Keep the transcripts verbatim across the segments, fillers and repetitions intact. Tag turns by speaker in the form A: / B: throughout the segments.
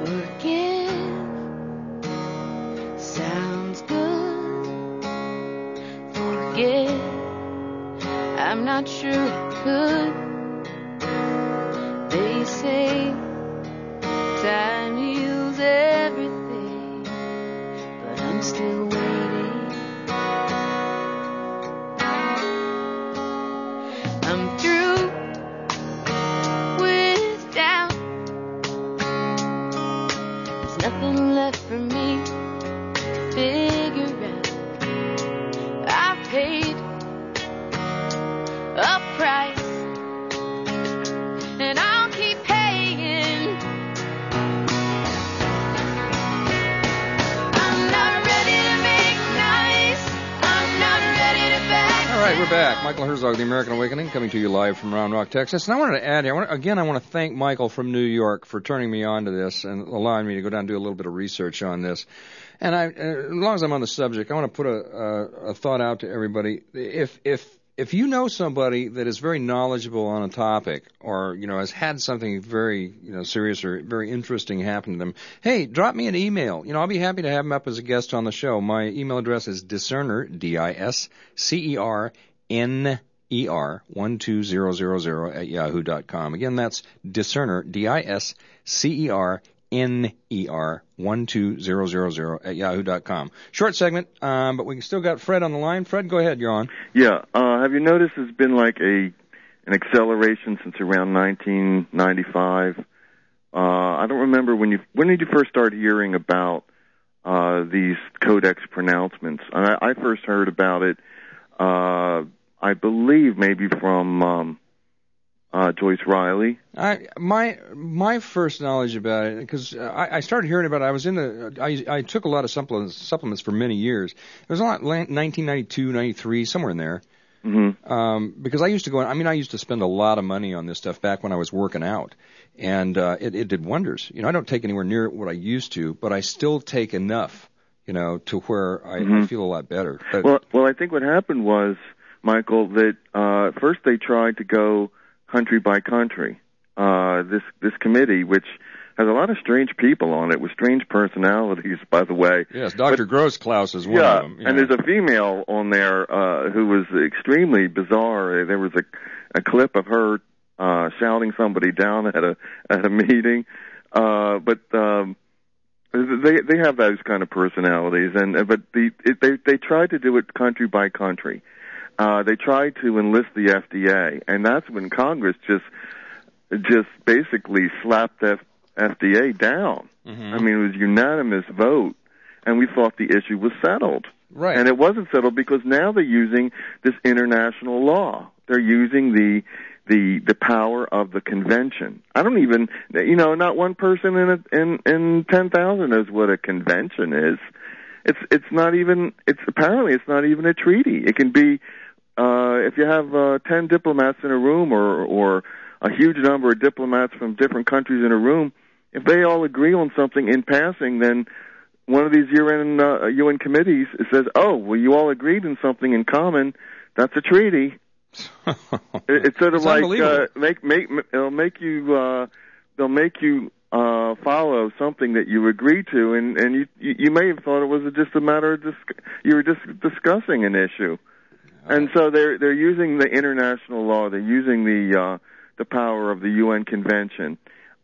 A: Forgive sounds good. Forget, I'm not sure I could. They say time heals everything, but I'm still waiting. I'm through with doubt. There's nothing left for me to figure out. I've paid a price, and I'll keep paying. I'm not ready to make nice. I'm not ready to back.
B: All right, we're back. Michael Herzog, The American Awakening, coming to you live from Round Rock, Texas. And I wanted to add here, I want to, again, I want to thank Michael from New York for turning me on to this and allowing me to go down and do a little bit of research on this. And I, as long as I'm on the subject, I want to put a, a, a thought out to everybody. If if If you know somebody that is very knowledgeable on a topic, or, you know, has had something very, you know, serious or very interesting happen to them, hey, drop me an email. You know, I'll be happy to have them up as a guest on the show. My email address is discerner, D I S C E R N E R, one two zero zero zero at yahoo dot com. Again, that's discerner, D I S C E R N E R, one two zero zero zero at yahoo dot com. Short segment, um, but we still got Fred on the line. Fred, go ahead. You're on.
C: Yeah. Uh, have you noticed there's been like a an acceleration since around nineteen ninety-five? Uh, I don't remember when you when did you first start hearing about uh, these codex pronouncements? I, I first heard about it, uh, I believe, maybe from um, uh, Joyce Riley.
B: I my my first knowledge about it, because I, I started hearing about it. I was in the I I took a lot of supplements supplements for many years. It was a lot nineteen ninety-two, ninety-three, somewhere in there.
C: Mm-hmm.
B: Um, because I used to go. I mean, I used to spend a lot of money on this stuff back when I was working out, and uh, it it did wonders. You know, I don't take anywhere near what I used to, but I still take enough, you know, to where I,
C: mm-hmm.
B: I feel a lot better. But,
C: well, well, I think what happened was, Michael, that uh, first they tried to go country by country. Uh, this this committee, which has a lot of strange people on it, with strange personalities, by the way.
B: Yes, Doctor Grossklaus is one
C: yeah,
B: of them. Yeah,
C: and there's a female on there uh, who was extremely bizarre. There was a, a clip of her uh, shouting somebody down at a at a meeting. Uh, but um, they they have those kind of personalities, and but the it, they they tried to do it country by country. Uh, they tried to enlist the F D A, and that's when Congress just just basically slapped the F D A down.
B: Mm-hmm.
C: I mean, it was a unanimous vote, and we thought the issue was settled.
B: Right.
C: And it wasn't settled because now they're using this international law. They're using the the the power of the convention. I don't even, you know, not one person in a, in in ten thousand knows what a convention is. It's it's not even. It's apparently it's not even a treaty. It can be uh, if you have uh, ten diplomats in a room, or or a huge number of diplomats from different countries in a room. If they all agree on something in passing, then one of these U N uh, U N committees says, "Oh, well, you all agreed on something in common. That's a treaty." it, it's sort of
B: it's
C: like uh, make make it'll make you uh, they'll make you uh, follow something that you agreed to, and and you you may have thought it was just a matter of dis- you were just discussing an issue,
B: uh,
C: and so they're they're using the international law. They're using the uh, the power of the U N Convention.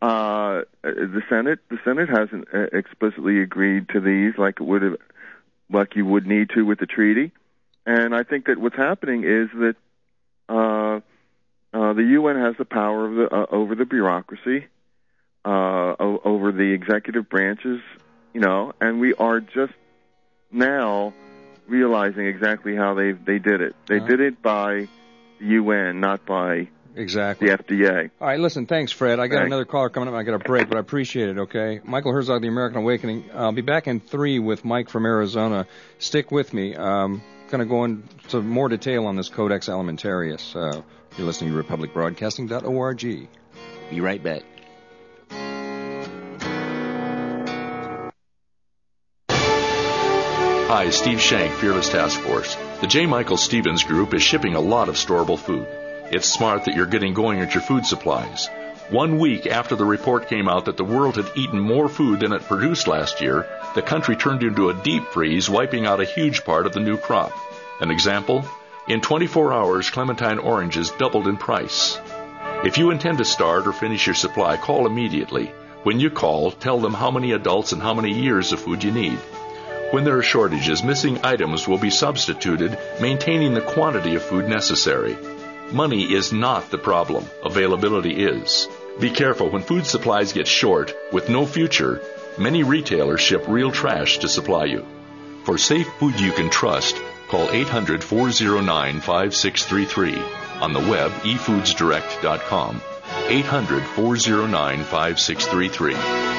C: Uh, the Senate, the Senate hasn't explicitly agreed to these like it would have, like you would need to with the treaty. And I think that what's happening is that uh, uh, the U N has the power of the, uh, over the bureaucracy, uh, o- over the executive branches, you know, and we are just now realizing exactly how they they did it. They
B: uh-huh.
C: did it by the U N, not by
B: Exactly.
C: the F D A.
B: All right, listen, thanks, Fred. I got
C: Thanks.
B: another caller coming up. I got a break, but I appreciate it, okay? Michael Herzog, The American Awakening. I'll be back in three with Mike from Arizona. Stick with me. Um, going to go into more detail on this Codex Alimentarius. Uh, you're listening to republic broadcasting dot org. Be right back.
D: Hi, Steve Shank, Fearless Task Force. The J. Michael Stevens Group is shipping a lot of storable food. It's smart that you're getting going at your food supplies. One week after the report came out that the world had eaten more food than it produced last year, the country turned into a deep freeze, wiping out a huge part of the new crop. An example? In twenty-four hours, clementine oranges doubled in price. If you intend to start or finish your supply, call immediately. When you call, tell them how many adults and how many years of food you need. When there are shortages, missing items will be substituted, maintaining the quantity of food necessary. Money is not the problem. Availability is. Be careful when food supplies get short, with no future. Many retailers ship real trash to supply you. For safe food you can trust, call eight hundred, four oh nine, five six three three. On the web, e foods direct dot com. eight hundred, four oh nine, five six three three.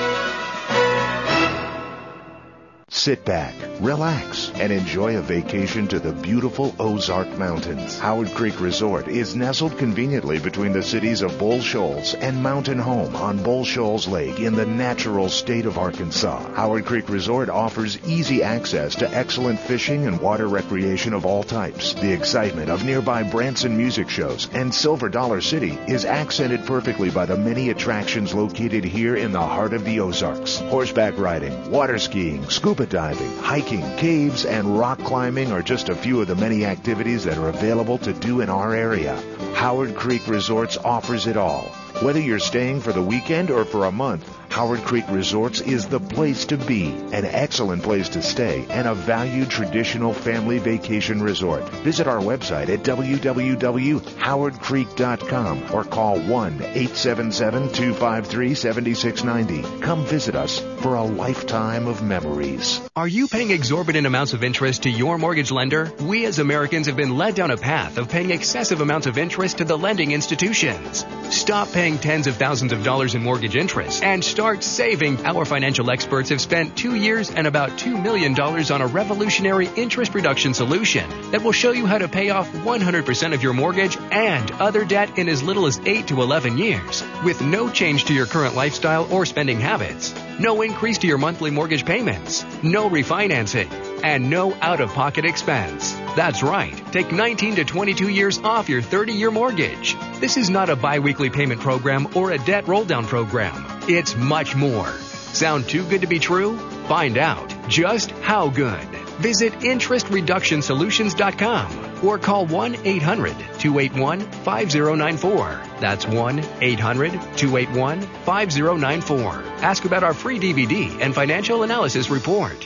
E: Sit back, relax, and enjoy a vacation to the beautiful Ozark Mountains. Howard Creek Resort is nestled conveniently between the cities of Bull Shoals and Mountain Home on Bull Shoals Lake in the natural state of Arkansas. Howard Creek Resort offers easy access to excellent fishing and water recreation of all types. The excitement of nearby Branson music shows and Silver Dollar City is accented perfectly by the many attractions located here in the heart of the Ozarks. Horseback riding, water skiing, scuba diving, hiking, caves, and rock climbing are just a few of the many activities that are available to do in our area. Howard Creek Resorts offers it all. Whether you're staying for the weekend or for a month, Howard Creek Resorts is the place to be, an excellent place to stay, and a valued traditional family vacation resort. Visit our website at w w w dot howard creek dot com or call one eight seven seven, two five three, seven six nine zero. Come visit us for a lifetime of memories.
F: Are you paying exorbitant amounts of interest to your mortgage lender? We as Americans have been led down a path of paying excessive amounts of interest to the lending institutions. Stop paying tens of thousands of dollars in mortgage interest and start saving. Our financial experts have spent two years and about two million dollars on a revolutionary interest reduction solution that will show you how to pay off one hundred percent of your mortgage and other debt in as little as eight to eleven years with no change to your current lifestyle or spending habits, no increase to your monthly mortgage payments, no refinancing, and no out-of-pocket expense. That's right. Take nineteen to twenty-two years off your thirty-year mortgage. This is not a biweekly payment program or a debt roll-down program. It's much more. Sound too good to be true? Find out just how good. Visit interest reduction solutions dot com or call one eight hundred, two eight one, five oh nine four. That's one eight hundred, two eight one, five oh nine four. Ask about our free D V D and financial analysis report.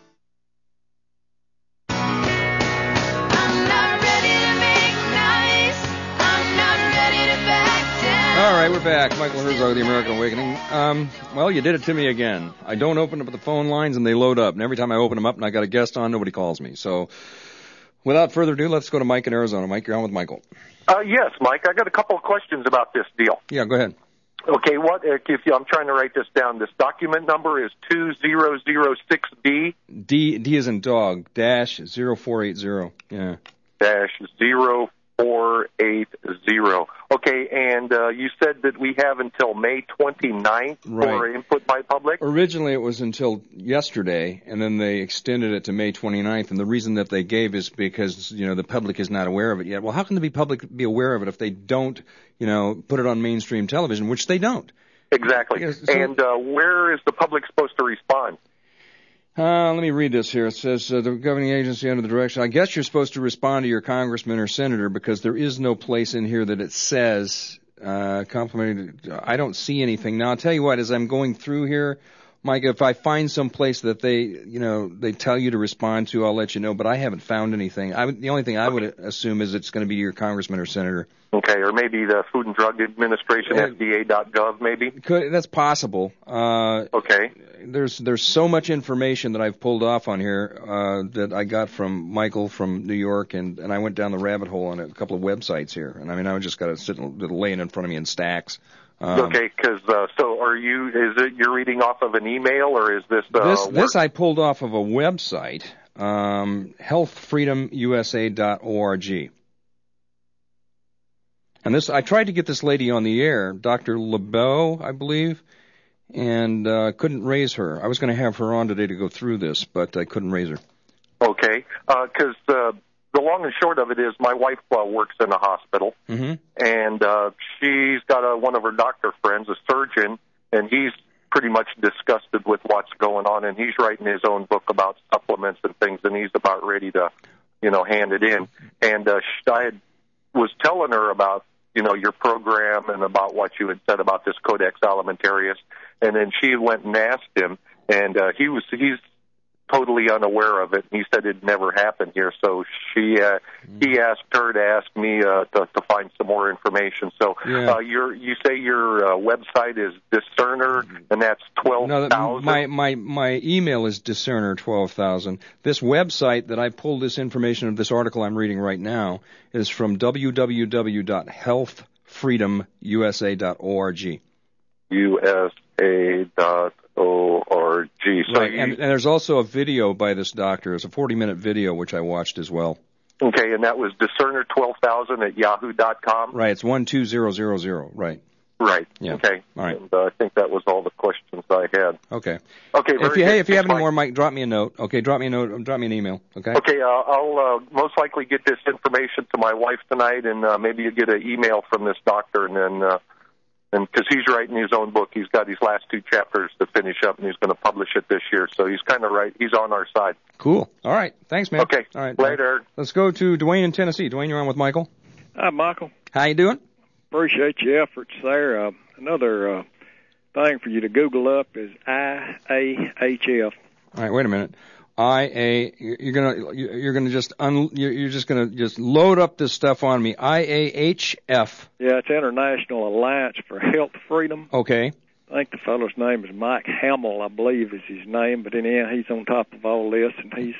B: All right, we're back. Michael Herzog, The American Awakening. Um, well, you did it to me again. I don't open up the phone lines, and they load up. And every time I open them up and I got a guest on, nobody calls me. So without further ado, let's go to Mike in Arizona. Mike, you're on with Michael.
G: Uh, yes, Mike, I got a couple of questions about this deal.
B: Yeah, go ahead.
G: Okay, what if you, I'm trying to write this down. This document number is two zero zero six D.
B: D, D is in dog, dash zero four eight zero. Yeah.
G: Dash zero four eight zero. Okay, and uh, you said that we have until May twenty-ninth
B: Right.
G: for input by public?
B: Originally, it was until yesterday, and then they extended it to May twenty-ninth. And the reason that they gave is because, you know, the public is not aware of it yet. Well, how can the public be aware of it if they don't, you know, put it on mainstream television, which they don't?
G: Exactly.
B: Yes, so-
G: and uh, where is the public supposed to respond?
B: Uh, let me read this here. It says, uh, the governing agency under the direction, I guess you're supposed to respond to your congressman or senator because there is no place in here that it says, uh, complimenting. I don't see anything. Now, I'll tell you what, as I'm going through here, Mike, if I find some place that they, you know, they tell you to respond to, I'll let you know, but I haven't found anything. I would, the only thing I would assume is it's going to be your congressman or senator.
G: Okay, or maybe the Food and Drug Administration,
B: Uh,
G: F D A dot gov, maybe?
B: Could, that's possible. Uh,
G: Okay.
B: There's there's so much information that I've pulled off on here uh, that I got from Michael from New York, and, and I went down the rabbit hole on a couple of websites here. And I mean, I just got to sit and lay it in front of me in stacks. Um,
G: Okay, because uh, so are you? Is it you're reading off of an email, or is this uh,
B: this
G: work?
B: this I pulled off of a website, um, health freedom u s a dot org. And this, I tried to get this lady on the air, Doctor LeBeau, I believe, and uh, couldn't raise her. I was going to have her on today to go through this, but I couldn't raise her.
G: Okay, because uh, the long and short of it is my wife uh, works in a hospital,
B: Mm-hmm.
G: and uh, she's got a, one of her doctor friends, a surgeon, and he's pretty much disgusted with what's going on, and he's writing his own book about supplements and things, and he's about ready to, you know, hand it in. And uh, I had, was telling her about, you know, your program and about what you had said about this Codex Alimentarius, and then she went and asked him, and uh, he was he's totally unaware of it. He said it never happened here, so she uh, he asked her to ask me uh, to, to find some more information. So
B: Yeah.
G: uh, your you say your uh, website is Discerner, and that's twelve
B: No,
G: thousand.
B: my my my email is discerner twelve thousand. This website that I pulled this information of this article I'm reading right now is from w w w dot health freedom u s a dot org.
G: U S A dot O R G. So
B: Right,
G: you,
B: and, and there's also a video by this doctor. It's a forty minute video which I watched as well.
G: okay, and that was Discerner twelve thousand at yahoo dot com.
B: Right, it's one two zero zero zero. Right.
G: Right.
B: Yeah.
G: Okay.
B: All right.
G: And uh, I think that was all the questions I had.
B: Okay.
G: Okay.
B: If
G: very
B: you
G: good.
B: hey, if you have
G: Thanks,
B: any more,
G: Mike.
B: Mike, drop me a note. Okay, drop me a note. Drop me an email. Okay.
G: Okay, uh, I'll uh, most likely get this information to my wife tonight, and uh, maybe you get an email from this doctor, and then, uh, and because he's writing his own book, he's got these last two chapters to finish up, and he's going to publish it this year. So he's kind of right. He's on our side.
B: Cool. All right. Thanks, man.
G: Okay.
B: All right.
G: Later.
B: Let's go to Dwayne in Tennessee. Dwayne, you're on with Michael.
H: Hi, Michael.
B: How you doing?
H: Appreciate your efforts there. Uh, another uh, thing for you to Google up is I A H F.
B: All right. Wait a minute. I A. You're gonna you're gonna just un. You're just gonna just load up this stuff on me. I A H F.
H: Yeah, it's International Alliance for Health Freedom.
B: Okay.
H: I think the fellow's name is Mike Hamill, I believe is his name, but anyhow, he's on top of all this, and he's.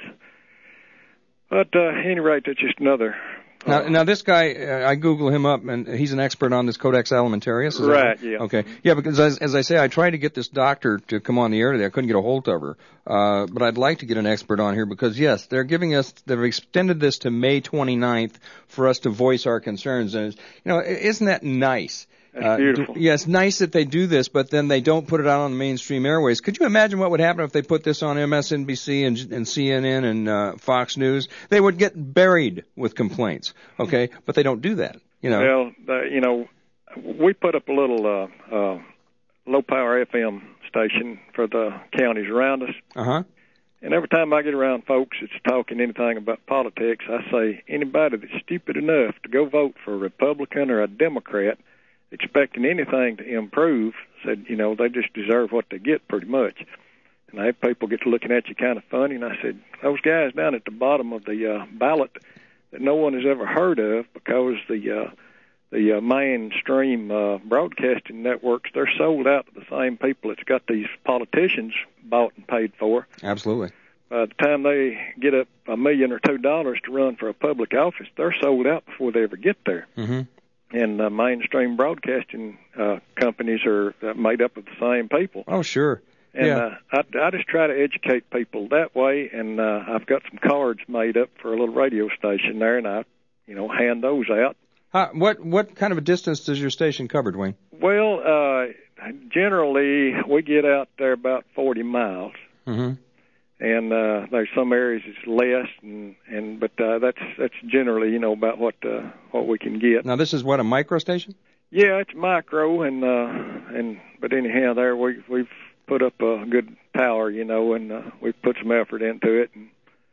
H: But uh, at any rate, that's just another.
B: Now, now this guy, uh, I Google him up, and he's an expert on this Codex Alimentarius. Is that
H: Right,
B: right?
H: yeah.
B: Okay. Yeah, because as, as I say, I tried to get this doctor to come on the air today. I couldn't get a hold of her. Uh, but I'd like to get an expert on here because, yes, they're giving us, they've extended this to May twenty-ninth for us to voice our concerns. And, you know, isn't that nice?
H: That's
B: Uh,
H: beautiful.
B: do, yeah, it's nice that they do this, but then they don't put it out on the mainstream airways. Could you imagine what would happen if they put this on M S N B C and, and C N N and uh, Fox News? They would get buried with complaints, okay? But they don't do that, you know.
H: Well, the, you know, we put up a little uh, uh, low-power F M station for the counties around us.
B: Uh-huh.
H: And every time I get around folks that's talking anything about politics, I say anybody that's stupid enough to go vote for a Republican or a Democrat expecting anything to improve said, you know, they just deserve what they get pretty much. And I have people get to looking at you kind of funny, and I said, those guys down at the bottom of the uh, ballot that no one has ever heard of because the uh, the uh, mainstream uh, broadcasting networks, they're sold out to the same people that's got these politicians bought and paid for.
B: Absolutely.
H: By the time they get up a million or two dollars to run for a public office, they're sold out before they ever get there.
B: Mm-hmm.
H: And uh, mainstream broadcasting uh, companies are uh, made up of the same people.
B: Oh, sure.
H: And
B: yeah.
H: uh, I, I just try to educate people that way, and uh, I've got some cards made up for a little radio station there, and I, you know, hand those out.
B: How, what what kind of a distance does your station cover, Dwayne?
H: Well, uh, generally we get out there about forty miles.
B: Mm-hmm.
H: And uh, there's some areas it's less, and, and but uh, that's that's generally, you know, about what uh, what we can get.
B: Now, this is what, a micro station?
H: Yeah, it's micro, and uh, and but anyhow, there we we've put up a good power, you know, and uh, we've put some effort into it. And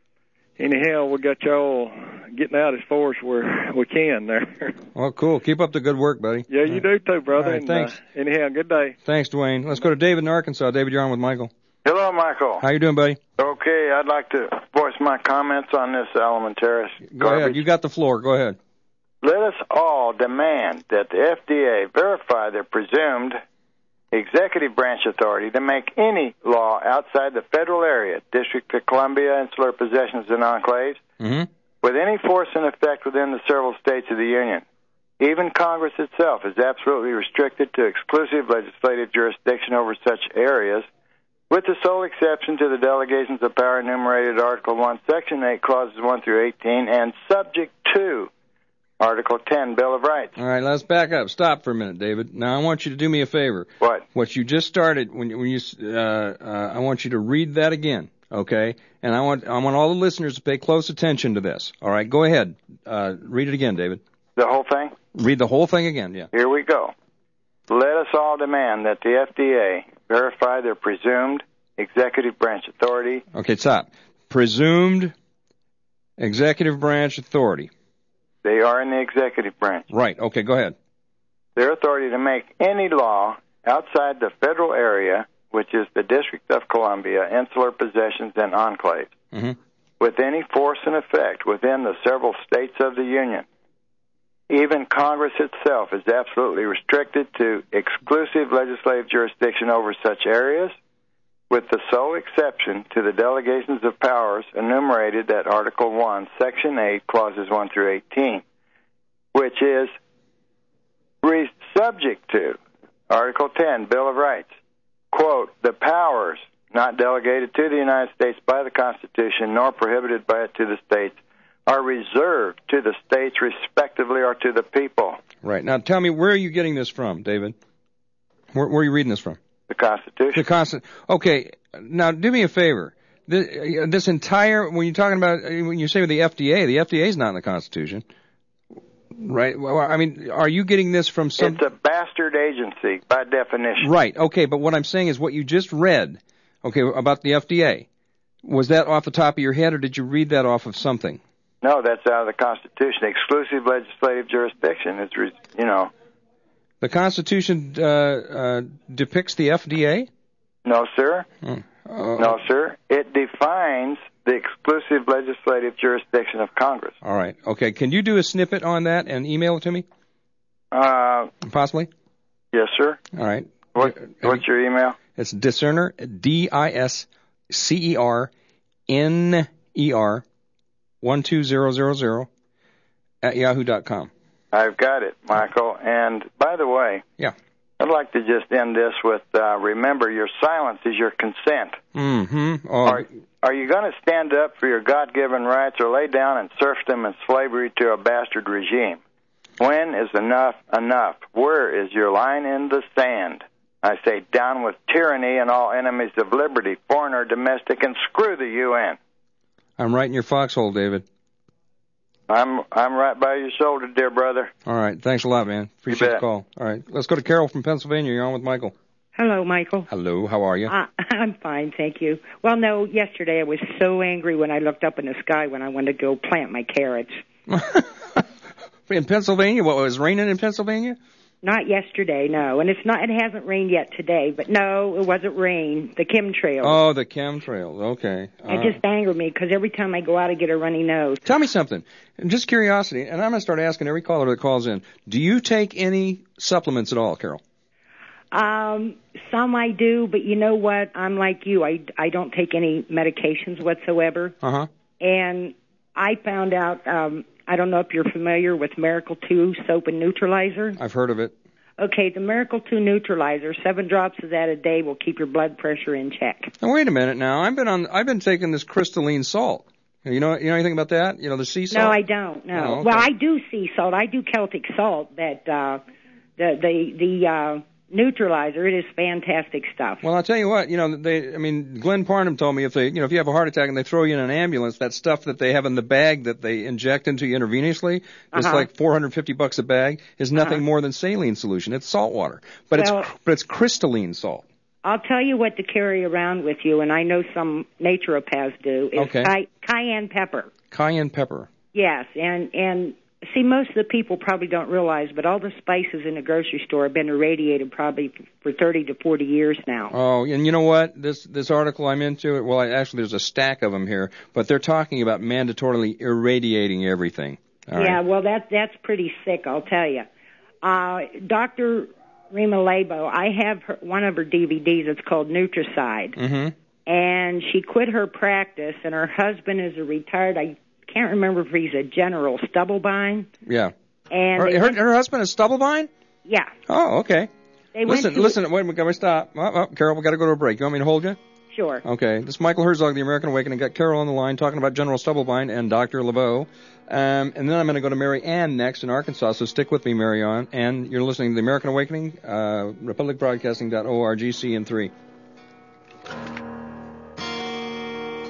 H: anyhow, we got y'all getting out as far as we're, we can there.
B: Well, cool. Keep up the good work, buddy.
H: Yeah, you do too, brother.
B: All right,
H: and,
B: thanks.
H: Uh, anyhow, good day.
B: Thanks, Dwayne. Let's go to David in Arkansas. David, you're on with Michael.
I: Hello, Michael.
B: How you doing, buddy?
I: Okay, I'd like to voice my comments on this Alimentarius
B: Go
I: garbage.
B: ahead. You got the floor. Go ahead.
I: Let us all demand that the F D A verify their presumed executive branch authority to make any law outside the federal area, District of Columbia, Insular Possessions, and Enclaves,
B: Mm-hmm.
I: with any force and effect within the several states of the Union. Even Congress itself is absolutely restricted to exclusive legislative jurisdiction over such areas, with the sole exception to the delegations of power enumerated Article one, Section eight, Clauses one through eighteen, and subject to Article ten, Bill of Rights.
B: All right, let's back up. Stop for a minute, David. Now, I want you to do me a favor.
I: What?
B: What you just started, when, you- when you, uh, uh, I want you to read that again. Okay, and I want I want all the listeners to pay close attention to this. All right, go ahead. Uh, read it again, David.
I: The whole thing?
B: Read the whole thing again, yeah.
I: Here we go. Let us all demand that the F D A verify their presumed executive branch authority.
B: Okay, stop. Presumed executive branch authority.
I: They are in the executive branch.
B: Right, okay, go ahead.
I: Their authority to make any law outside the federal area, which is the District of Columbia, insular possessions, and enclaves,
B: mm-hmm.
I: with any force and effect within the several states of the Union. Even Congress itself is absolutely restricted to exclusive legislative jurisdiction over such areas, with the sole exception to the delegations of powers enumerated at Article one, Section eight, Clauses one through eighteen, which is re- subject to Article ten, Bill of Rights. Quote, the powers not delegated to the United States by the Constitution nor prohibited by it to the states are reserved to the states respectively or to the people.
B: Right. Now tell me, where are you getting this from, David? Where, where are you reading this from?
I: The Constitution.
B: The Constitution. Okay. Now do me a favor. This, this entire, when you're talking about, when you say the F D A, the F D A is not in the Constitution. Right. Well, I mean, are you getting this from some...
I: It's a bastard agency, by definition.
B: Right. Okay, but what I'm saying is what you just read, okay, about the F D A, was that off the top of your head, or did you read that off of something?
I: No, that's out of the Constitution. Exclusive legislative jurisdiction is, you know...
B: The Constitution uh, uh, depicts the F D A?
I: No, sir.
B: Hmm. Uh,
I: no, sir. It defines the exclusive legislative jurisdiction of Congress.
B: All right. Okay. Can you do a snippet on that and email it to me?
I: Uh,
B: Possibly?
I: Yes, sir.
B: All right.
I: What, what's your email?
B: It's Discerner, D I S C E R N E R one two zero zero zero at yahoo dot com.
I: I've got it, Michael. And by the way,
B: yeah,
I: I'd like to just end this with, uh, remember, your silence is your consent.
B: Mm-hmm. Oh.
I: Are, are you going to stand up for your God-given rights or lay down in serfdom and slavery to a bastard regime? When is enough enough? Where is your line in the sand? I say down with tyranny and all enemies of liberty, foreign or domestic, and screw the U N.
B: I'm right in your foxhole, David.
I: I'm I'm right by your shoulder, dear brother.
B: All right. Thanks a lot, man. Appreciate the call. All right. Let's go to Carol from Pennsylvania. You're on with Michael.
J: Hello, Michael.
B: Hello. How are you?
J: Uh, I'm fine, thank you. Well, no, yesterday I was so angry when I looked up in the sky when I wanted to go plant my carrots.
B: In Pennsylvania? What, was raining in Pennsylvania?
J: Not yesterday, no. And it's not. It hasn't rained yet today. But no, it wasn't rain. The chemtrails.
B: Oh, the chemtrails. Okay.
J: Uh, it just angered me because every time I go out, I get a runny nose.
B: Tell me something. Just curiosity, and I'm going to start asking every caller that calls in. Do you take any supplements at all, Carol?
J: Um, some I do, but you know what? I'm like you. I, I don't take any medications whatsoever.
B: Uh-huh.
J: And I found out... Um, I don't know if you're familiar with Miracle two soap and neutralizer.
B: I've heard of it.
J: Okay, the Miracle two neutralizer, seven drops of that a day will keep your blood pressure in check.
B: Now wait a minute. Now I've been on. I've been taking this crystalline salt. You know. You know anything about that? You know the sea salt.
J: No, I don't. No.
B: Oh, okay.
J: Well, I do sea salt. I do Celtic salt. That uh, the the the uh, neutralizer. It is fantastic stuff.
B: Well, I'll tell you what. You know, they. I mean, Glenn Parnham told me if they, you know, if you have a heart attack and they throw you in an ambulance, that stuff that they have in the bag that they inject into you intravenously, it's
J: uh-huh.
B: like four hundred fifty bucks a bag, is nothing
J: uh-huh.
B: more than saline solution. It's salt water, but
J: well,
B: it's but it's crystalline salt.
J: I'll tell you what to carry around with you, and I know some naturopaths do. Is
B: okay.
J: Ky- cayenne pepper.
B: Cayenne pepper.
J: Yes, and and. See, most of the people probably don't realize, but all the spices in the grocery store have been irradiated probably for thirty to forty years now.
B: Oh, and you know what? This this article I'm into, well, I, actually there's a stack of them here, but they're talking about mandatorily irradiating everything. All
J: yeah,
B: right?
J: well, that that's pretty sick, I'll tell you. Uh, Doctor Rima Labo, I have her, one of her D V Ds. It's called Nutricide.
B: Mm-hmm.
J: And she quit her practice, and her husband is a retired, I can't remember if he's a General Stubblebine.
B: Yeah.
J: And
B: her, her, her husband is Stubblebine?
J: Yeah.
B: Oh, okay.
J: They
B: listen,
J: went to
B: listen, wait a minute, can we stop? Oh, oh, Carol, we got to go to a break. You want me to hold you?
J: Sure.
B: Okay. This is Michael Herzog, The American Awakening. Got Carol on the line talking about General Stubblebine and Doctor LeBeau. Um, and then I'm going to go to Mary Ann next in Arkansas, so stick with me, Mary Ann. And you're listening to The American Awakening, uh, republic broadcasting dot org, C N three.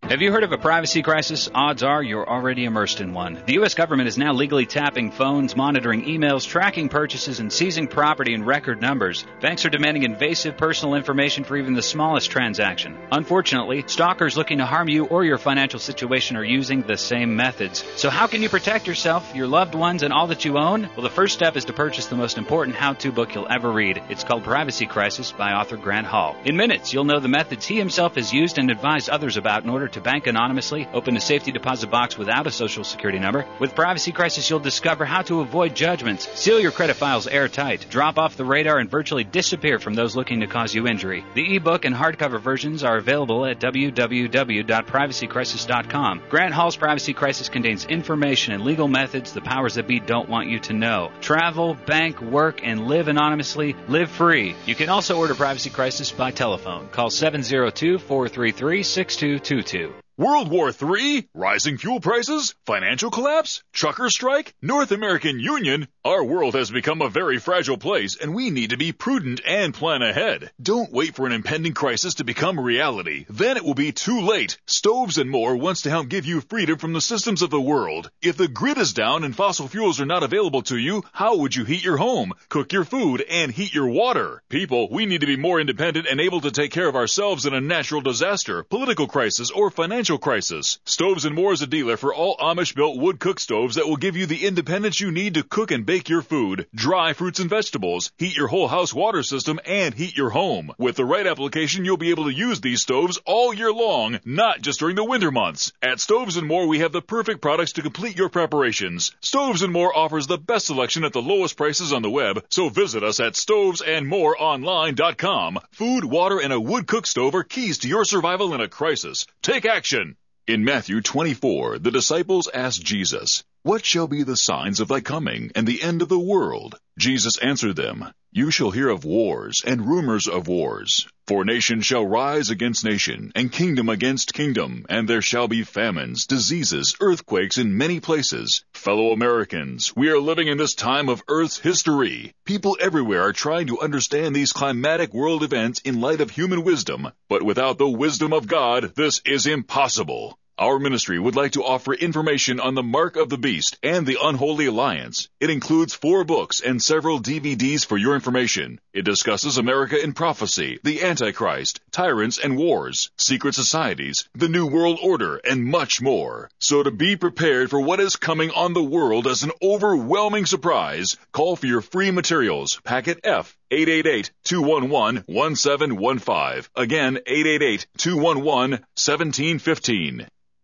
K: Have you heard of a privacy crisis? Odds are you're already immersed in one. The U S government is now legally tapping phones, monitoring emails, tracking purchases, and seizing property in record numbers. Banks are demanding invasive personal information for even the smallest transaction. Unfortunately, stalkers looking to harm you or your financial situation are using the same methods. So how can you protect yourself, your loved ones, and all that you own? Well, the first step is to purchase the most important how-to book you'll ever read. It's called Privacy Crisis by author Grant Hall. In minutes, you'll know the methods he himself has used and advised others about in order to bank anonymously, open a safety deposit box without a social security number. With Privacy Crisis, you'll discover how to avoid judgments, seal your credit files airtight, drop off the radar, and virtually disappear from those looking to cause you injury. The ebook and hardcover versions are available at w w w dot privacy crisis dot com. Grant Hall's Privacy Crisis contains information and legal methods the powers that be don't want you to know. Travel, bank, work, and live anonymously. Live free. You can also order Privacy Crisis by telephone. Call seven zero two, four three three, six two two two.
L: World War Three? Rising fuel prices? Financial collapse? Trucker strike? North American Union? Our world has become a very fragile place, and we need to be prudent and plan ahead. Don't wait for an impending crisis to become reality. Then it will be too late. Stoves and More wants to help give you freedom from the systems of the world. If the grid is down and fossil fuels are not available to you, how would you heat your home, cook your food, and heat your water? People, we need to be more independent and able to take care of ourselves in a natural disaster, political crisis, or financial crisis. Stoves and More is a dealer for all Amish-built wood cook stoves that will give you the independence you need to cook and bake your food, dry fruits and vegetables, heat your whole house water system, and heat your home. With the right application, you'll be able to use these stoves all year long, not just during the winter months. At Stoves and More, we have the perfect products to complete your preparations. Stoves and More offers the best selection at the lowest prices on the web, so visit us at stoves and more online dot com. Food, water, and a wood cook stove are keys to your survival in a crisis. Take action! In Matthew twenty-four, the disciples asked Jesus, "What shall be the signs of thy coming and the end of the world?" Jesus answered them, "You shall hear of wars and rumors of wars. For nation shall rise against nation, and kingdom against kingdom, and there shall be famines, diseases, earthquakes in many places." Fellow Americans, we are living in this time of Earth's history. People everywhere are trying to understand these climatic world events in light of human wisdom, but without the wisdom of God, this is impossible. Our ministry would like to offer information on the Mark of the Beast and the Unholy Alliance. It includes four books and several D V Ds for your information. It discusses America in prophecy, the Antichrist, tyrants and wars, secret societies, the New World Order, and much more. So to be prepared for what is coming on the world as an overwhelming surprise, call for your free materials, packet F, eight eight eight, two one one, one seven one five. Again, eight eight eight, two one one, one seven one five.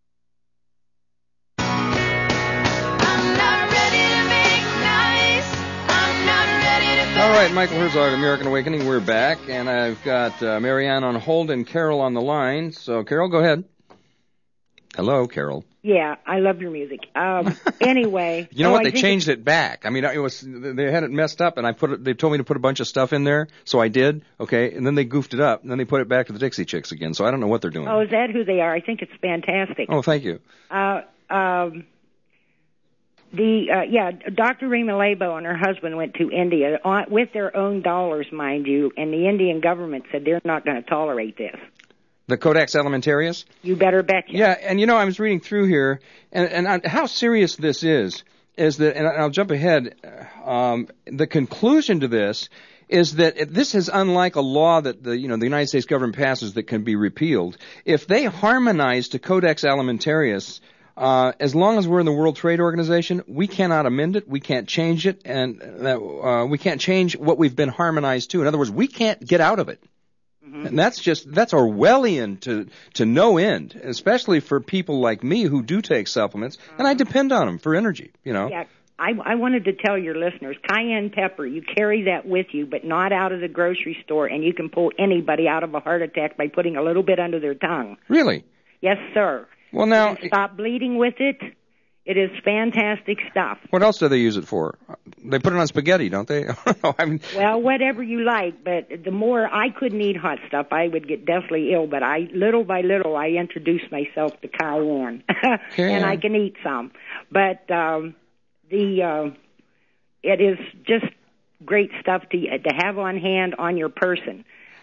B: All right, Michael Herzog, American Awakening. We're back, and I've got uh, Marianne on hold and Carol on the line. So, Carol, go ahead. Hello, Carol.
J: Yeah, I love your music. Um, anyway,
B: you know
J: oh,
B: what?
J: I
B: They
J: think
B: changed it back. I mean, it was they had it messed up, and I put it. They told me to put a bunch of stuff in there, so I did. Okay, and then they goofed it up, and then they put it back to the Dixie Chicks again. So I don't know what they're doing.
J: Oh, is that who they are? I think it's fantastic.
B: Oh, thank you.
J: Uh, um. The uh, yeah, Doctor Rima Labo and her husband went to India on, with their own dollars, mind you, and the Indian government said they're not going to tolerate this.
B: The Codex Alimentarius?
J: You better bet you.
B: Yeah, and you know, I was reading through here, and, and I, how serious this is, is that, and I'll jump ahead, um, the conclusion to this is that this is unlike a law that the, you know, the United States government passes that can be repealed. If they harmonize to Codex Alimentarius, Uh, as long as we're in the World Trade Organization, we cannot amend it, we can't change it, and that, uh, we can't change what we've been harmonized to. In other words, we can't get out of it. Mm-hmm. And that's just, that's Orwellian to, to no end, especially for people like me who do take supplements, mm-hmm. and I depend on them for energy, you know.
J: Yeah. I, I wanted to tell your listeners, cayenne pepper, you carry that with you, but not out of the grocery store, and you can pull anybody out of a heart attack by putting a little bit under their tongue.
B: Really?
J: Yes, sir.
B: Well, now,
J: you can stop bleeding with it. It is fantastic stuff.
B: What else do they use it for? They put it on spaghetti, don't they? I mean,
J: well, whatever you like, but the more I couldn't eat hot stuff, I would get deathly ill. But I, little by little, I introduced myself to cayenne,
B: okay.
J: and I can eat some. But um, the uh, it is just great stuff to to have on hand on your person.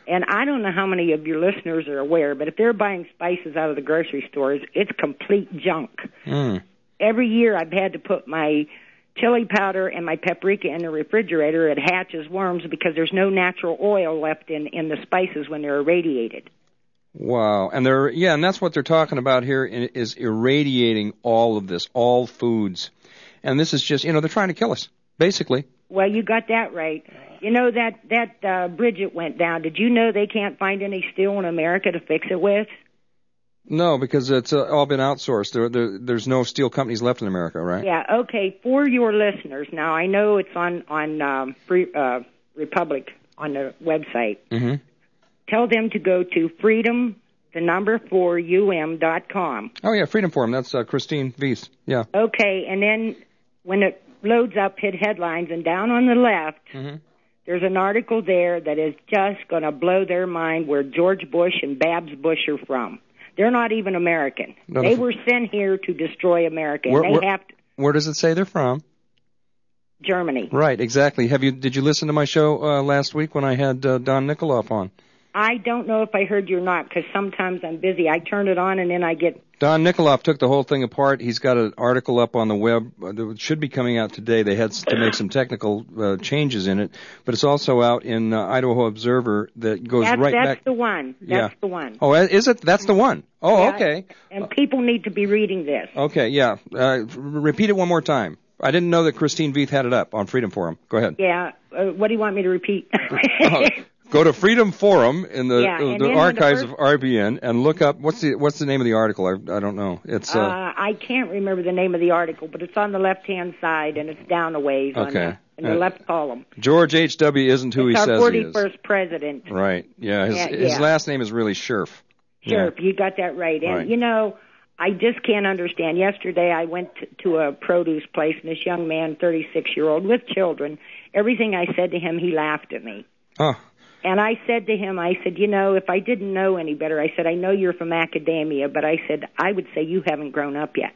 J: And I don't know how many of your listeners are aware, but if they're buying spices out of the grocery stores, it's complete junk.
B: Mm.
J: Every year I've had to put my chili powder and my paprika in the refrigerator. It hatches worms because there's no natural oil left in, in the spices when they're irradiated.
B: Wow. And they're, yeah, and that's what they're talking about here is irradiating all of this, all foods. And this is just, you know, they're trying to kill us, basically.
J: Well, you got that right. You know, that, that uh, bridge that went down, did you know they can't find any steel in America to fix it with?
B: No, because it's uh, all been outsourced. There, there, there's no steel companies left in America, right?
J: Yeah, okay. For your listeners, now I know it's on, on um, Free, uh, Republic on the website.
B: Mm-hmm.
J: Tell them to go to freedom, the number four, um dot com.
B: Oh, yeah, Freedom Forum. That's uh, Christine Weiss. Yeah.
J: Okay, and then when it loads up, hit headlines, and down on the left,
B: mm-hmm.
J: there's an article there that is just going to blow their mind where George Bush and Babs Bush are from. They're not even American.
B: No,
J: they
B: no.
J: were sent here to destroy America.
B: Where,
J: and they
B: where,
J: have to,
B: where does it say they're from?
J: Germany.
B: Right, exactly. Have you? Did you listen to my show uh, last week when I had uh, Don Nikoloff on?
J: I don't know if I heard you or not, because sometimes I'm busy. I turn it on and then I get...
B: Don Nikoloff took the whole thing apart. He's got an article up on the web that should be coming out today. They had to make some technical uh, changes in it, but it's also out in uh, Idaho Observer that goes
J: that's,
B: right
J: that's
B: back...
J: That's the one. That's
B: yeah.
J: the one.
B: Oh, is it? That's the one. Oh,
J: yeah,
B: okay.
J: And people need to be reading this.
B: Okay, yeah. Uh, repeat it one more time. I didn't know that Christine Veith had it up on Freedom Forum. Go ahead.
J: Yeah. Uh, what do you want me to repeat?
B: uh, go to Freedom Forum in the,
J: yeah,
B: uh, the archives the first... of R B N and look up what's the what's the name of the article? I, I don't know. It's. Uh,
J: uh, I can't remember the name of the article, but it's on the left hand side and it's down a ways.
B: Okay.
J: On the, in the uh, left column.
B: George H W isn't who
J: it's
B: he says he is.
J: Our forty-first president.
B: Right. Yeah. His
J: yeah,
B: his
J: yeah.
B: last name is really Scherf.
J: Scherf.
B: Yeah.
J: You got that right. And
B: right.
J: you know, I just can't understand. Yesterday I went to a produce place, and this young man, thirty-six-year-old, with children, everything I said to him, he laughed at me.
B: Oh.
J: And I said to him, I said, you know, if I didn't know any better, I said, I know you're from academia, but I said, I would say you haven't grown up yet.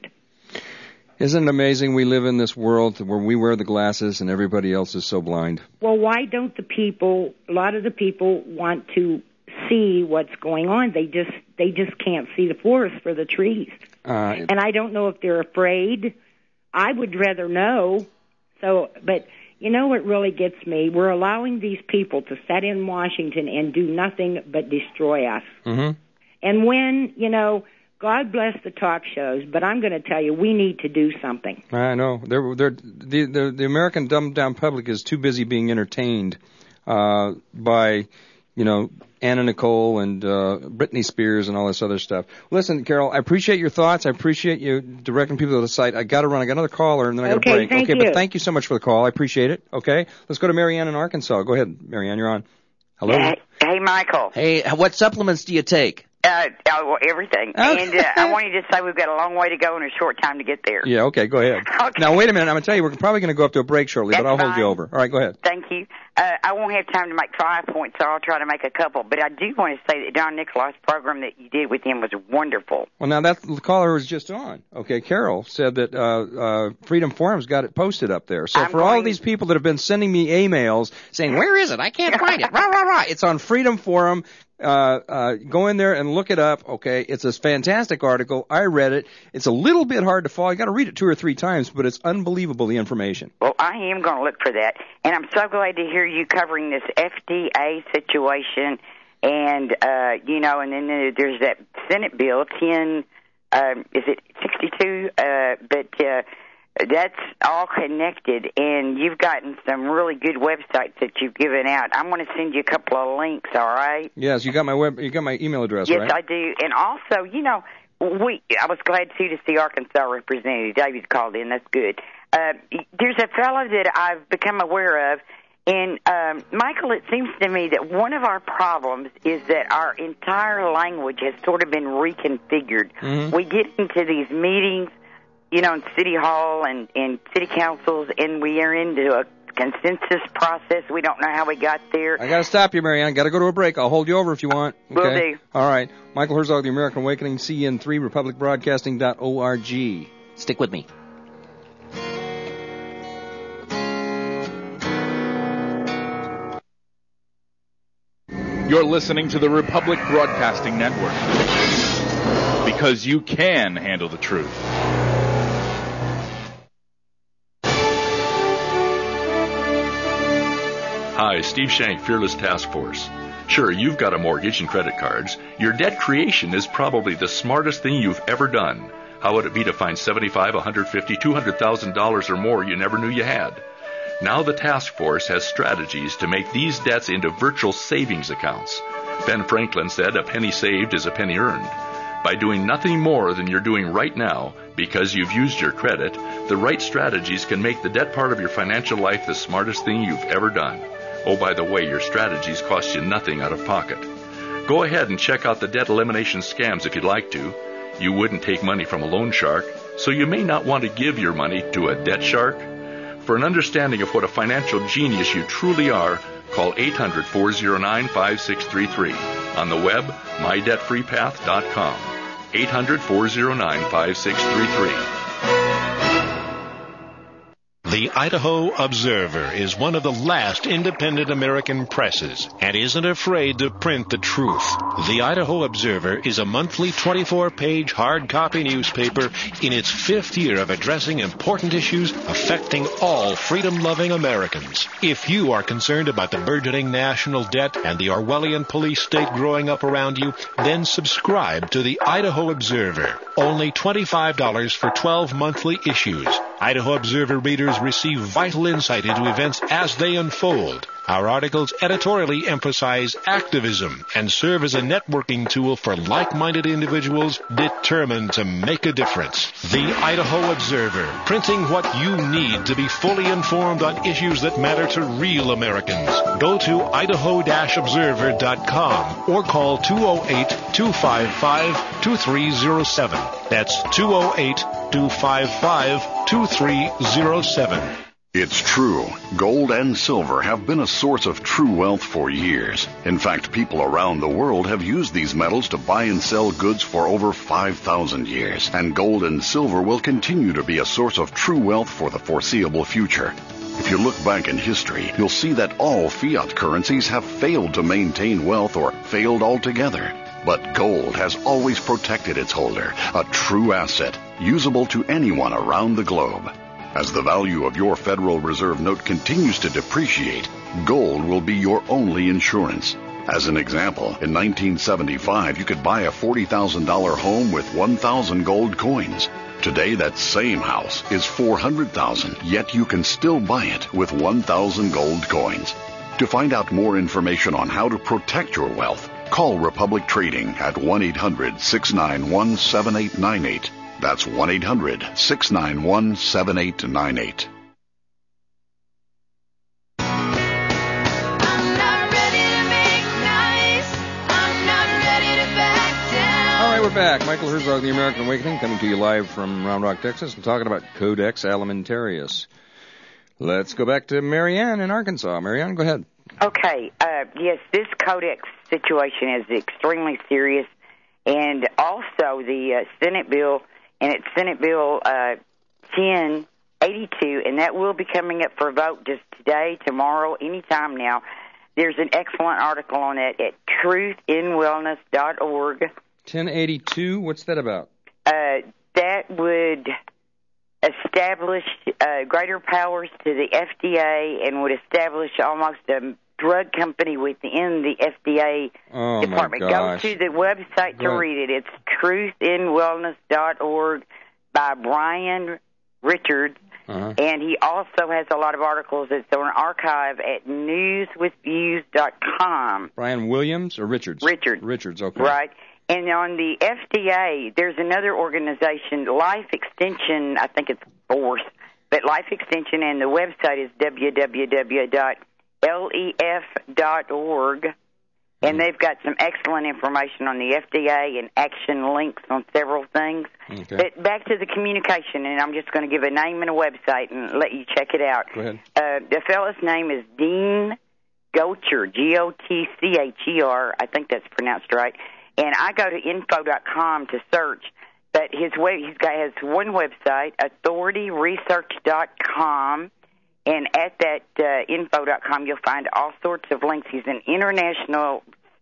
B: Isn't it amazing we live in this world where we wear the glasses and everybody else is so blind?
J: Well, why don't the people, a lot of the people want to see what's going on. They just they just can't see the forest for the trees.
B: Uh,
J: and I don't know if they're afraid. I would rather know. So, but you know what really gets me? We're allowing these people to sit in Washington and do nothing but destroy us.
B: Mm-hmm.
J: And when, you know, God bless the talk shows, but I'm going to tell you, we need to do something.
B: I know. They're, they're, the, the, the American dumbed-down public is too busy being entertained uh, by... you know, Anna Nicole and uh, Britney Spears and all this other stuff. Listen, Carol, I appreciate your thoughts. I appreciate you directing people to the site. I got to run. I got another caller, and then I got to
J: okay,
B: break.
J: Thank
B: okay,
J: you.
B: but thank you so much for the call. I appreciate it. Okay, let's go to Marianne in Arkansas. Go ahead, Marianne. You're on. Hello.
M: Hey, hey Michael.
N: Hey, what supplements do you take?
M: Uh, uh, well, everything.
N: Okay.
M: And uh, I wanted to say we've got a long way to go and a short time to get there.
B: Yeah, okay, go ahead.
M: Okay.
B: Now, wait a minute. I'm going to tell you, we're probably going to go up to a break shortly,
M: That's
B: but I'll hold
M: fine.
B: you over. All right, go ahead.
M: Thank you. Uh, I won't have time to make five points, so I'll try to make a couple. But I do want to say that Don Nikoloff's program that you did with him was wonderful.
B: Well, now, that the caller was just on. Okay, Carol said that uh, uh, Freedom Forum's got it posted up there. So
M: I'm
B: for all
M: going-
B: of these people that have been sending me emails saying, where is it? I can't find it. Rah, rah, rah. It's on Freedom Forum. Uh, uh, go in there and look it up. Okay, it's a fantastic article. I read it. It's a little bit hard to follow. You got to read it two or three times, but it's unbelievable, the information.
M: Well, I am going to look for that. And I'm so glad to hear you covering this F D A situation. And, uh, you know, and then there's that Senate bill, ten, um, is it sixty-two? Uh, but, uh, that's all connected, and you've gotten some really good websites that you've given out. I'm going to send you a couple of links, all right?
B: Yes, you got my web. You got my email address,
M: Yes,
B: right?
M: I do. And also, you know, we. I was glad, too, to see Arkansas Representative David called in. That's good. Uh, there's a fellow that I've become aware of, and, um, Michael, it seems to me that one of our problems is that our entire language has sort of been reconfigured.
B: Mm-hmm.
M: We get into these meetings, you know, in City Hall and, and city councils, and we are into a consensus process. We don't know how we got there.
B: I got to stop you, Marianne. Got to go to a break. I'll hold you over if you want. Okay?
M: Will do.
B: All right. Michael Herzog, The American Awakening, C N three, republic broadcasting dot org.
N: Stick with me.
O: You're listening to the Republic Broadcasting Network. Because you can handle the truth.
D: Hi, Steve Shank, Fearless Task Force. Sure, you've got a mortgage and credit cards. Your debt creation is probably the smartest thing you've ever done. How would it be to find seventy-five, one hundred fifty, two hundred thousand dollars or more you never knew you had? Now the task force has strategies to make these debts into virtual savings accounts. Ben Franklin said a penny saved is a penny earned. By doing nothing more than you're doing right now, because you've used your credit, the right strategies can make the debt part of your financial life the smartest thing you've ever done. Oh, by the way, your strategies cost you nothing out of pocket. Go ahead and check out the debt elimination scams if you'd like to. You wouldn't take money from a loan shark, so you may not want to give your money to a debt shark. For an understanding of what a financial genius you truly are, call eight hundred, four oh nine, five six three three. On the web, my debt free path dot com. eight hundred, four oh nine, five six three three.
P: The Idaho Observer is one of the last independent American presses and isn't afraid to print the truth. The Idaho Observer is a monthly twenty-four page hard copy newspaper in its fifth year of addressing important issues affecting all freedom-loving Americans. If you are concerned about the burgeoning national debt and the Orwellian police state growing up around you, then subscribe to the Idaho Observer. Only twenty-five dollars for twelve monthly issues. Idaho Observer readers receive vital insight into events as they unfold. Our articles editorially emphasize activism and serve as a networking tool for like-minded individuals determined to make a difference. The Idaho Observer, printing what you need to be fully informed on issues that matter to real Americans. Go to idaho dash observer dot com or call two oh eight, two five five, two three oh seven. That's two oh eight, two five five, two three oh seven.
Q: It's true. Gold and silver have been a source of true wealth for years. In fact, people around the world have used these metals to buy and sell goods for over five thousand years. And gold and silver will continue to be a source of true wealth for the foreseeable future. If you look back in history, you'll see that all fiat currencies have failed to maintain wealth or failed altogether. But gold has always protected its holder, a true asset, usable to anyone around the globe. As the value of your Federal Reserve note continues to depreciate, gold will be your only insurance. As an example, in nineteen seventy-five, you could buy a forty thousand dollars home with one thousand gold coins. Today, that same house is four hundred thousand dollars, yet you can still buy it with one thousand gold coins. To find out more information on how to protect your wealth, call Republic Trading at one eight hundred, six nine one, seven eight nine eight. That's one eight hundred, six nine one, seven eight nine eight.
B: All right, we're back. Michael Herzog, The American Awakening, coming to you live from Round Rock, Texas, and talking about Codex Alimentarius. Let's go back to Marianne in Arkansas. Marianne, go ahead.
M: Okay. Uh, yes, this Codex situation is extremely serious, and also the uh, Senate bill. And it's Senate Bill uh, ten eighty-two, and that will be coming up for a vote just today, tomorrow, anytime now. There's an excellent article on that at truth in wellness dot org.
B: ten eighty-two, what's that about?
M: Uh, that would establish uh, greater powers to the F D A and would establish almost a drug company within the F D A
B: oh
M: department.
B: My gosh.
M: Go to the website to
B: Right.
M: read it. It's truth in wellness dot org by Brian Richards.
B: Uh-huh.
M: And he also has a lot of articles that's on archive at news with views dot com.
B: Brian Williams or Richards?
M: Richards.
B: Richards, okay.
M: Right. And on the F D A, there's another organization, Life Extension, I think it's Force, but Life Extension, and the website is w w w dot l e f dot org. And they've got some excellent information on the F D A and action links on several things.
B: Okay.
M: But back to the communication, and I'm just going to give a name and a website and let you check it out.
B: Go ahead.
M: Uh, the fellow's name is Dean Gocher, G O T C H E R. I think that's pronounced right. And I go to info dot com to search. But his web, he's got has one website, authority research dot com. And at that uh, info dot com, you'll find all sorts of links. He's an international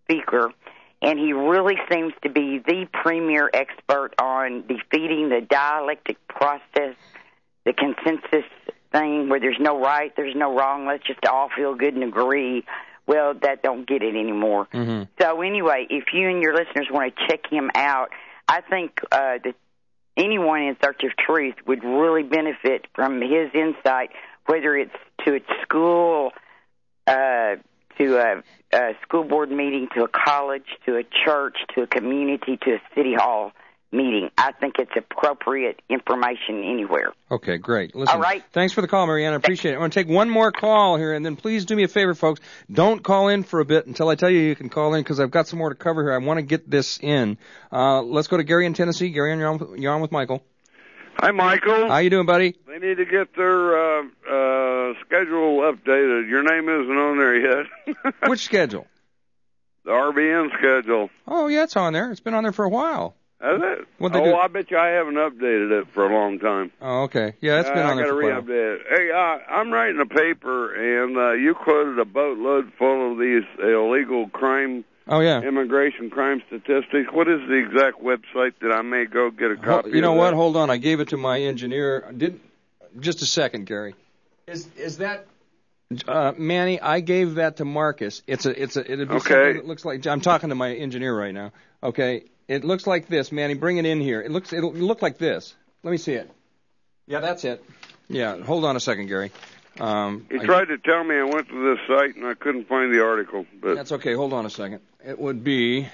M: speaker, and he really seems to be the premier expert on defeating the dialectic process, the consensus thing where there's no right, there's no wrong, let's just all feel good and agree. Well, that don't get it anymore.
B: Mm-hmm.
M: So anyway, if you and your listeners want to check him out, I think uh, that anyone in search of truth would really benefit from his insight, whether it's to a school, uh, to a, a school board meeting, to a college, to a church, to a community, to a city hall meeting. I think it's appropriate information anywhere.
B: Okay, great. Listen,
M: all right.
B: Thanks for the call, Marianne. I appreciate it. I'm going to take one more call here, and then please do me a favor, folks. Don't call in for a bit until I tell you you can call in, because I've got some more to cover here. I want to get this in. Uh, let's go to Gary in Tennessee. Gary, you're on, you're on with Michael.
R: Hi, Michael.
B: How you doing, buddy?
R: They need to get their uh, uh, schedule updated. Your name isn't on there yet.
B: Which schedule?
R: The R B N schedule.
B: Oh, yeah, it's on there. It's been on there for a while.
R: Has it?
B: What'd they
R: oh,
B: do?
R: I bet you I haven't updated it for a long time.
B: Oh, okay. Yeah, it's been
R: uh,
B: on there
R: I
B: for a
R: gotta
B: while.
R: re-update it. Hey, uh, I'm writing a paper, and uh, you quoted a boatload full of these illegal crime,
B: oh yeah,
R: immigration crime statistics. What is the exact website that I may go get a copy?
B: You know
R: of
B: what?
R: that?
B: Hold on. I gave it to my engineer. Did just a second, Gary. Is is that uh, Manny? I gave that to Marcus. It's a it's a it'd be
R: Okay.
B: something that looks like. I'm talking to my engineer right now. Okay. It looks like this, Manny. Bring it in here. It looks it'll look like this. Let me see it. Yeah, that's it. Yeah. Hold on a second, Gary. Um,
R: He
B: I-
R: tried to tell me I went to this site and I couldn't find the article, but
B: That's okay. Hold on a second. It would be.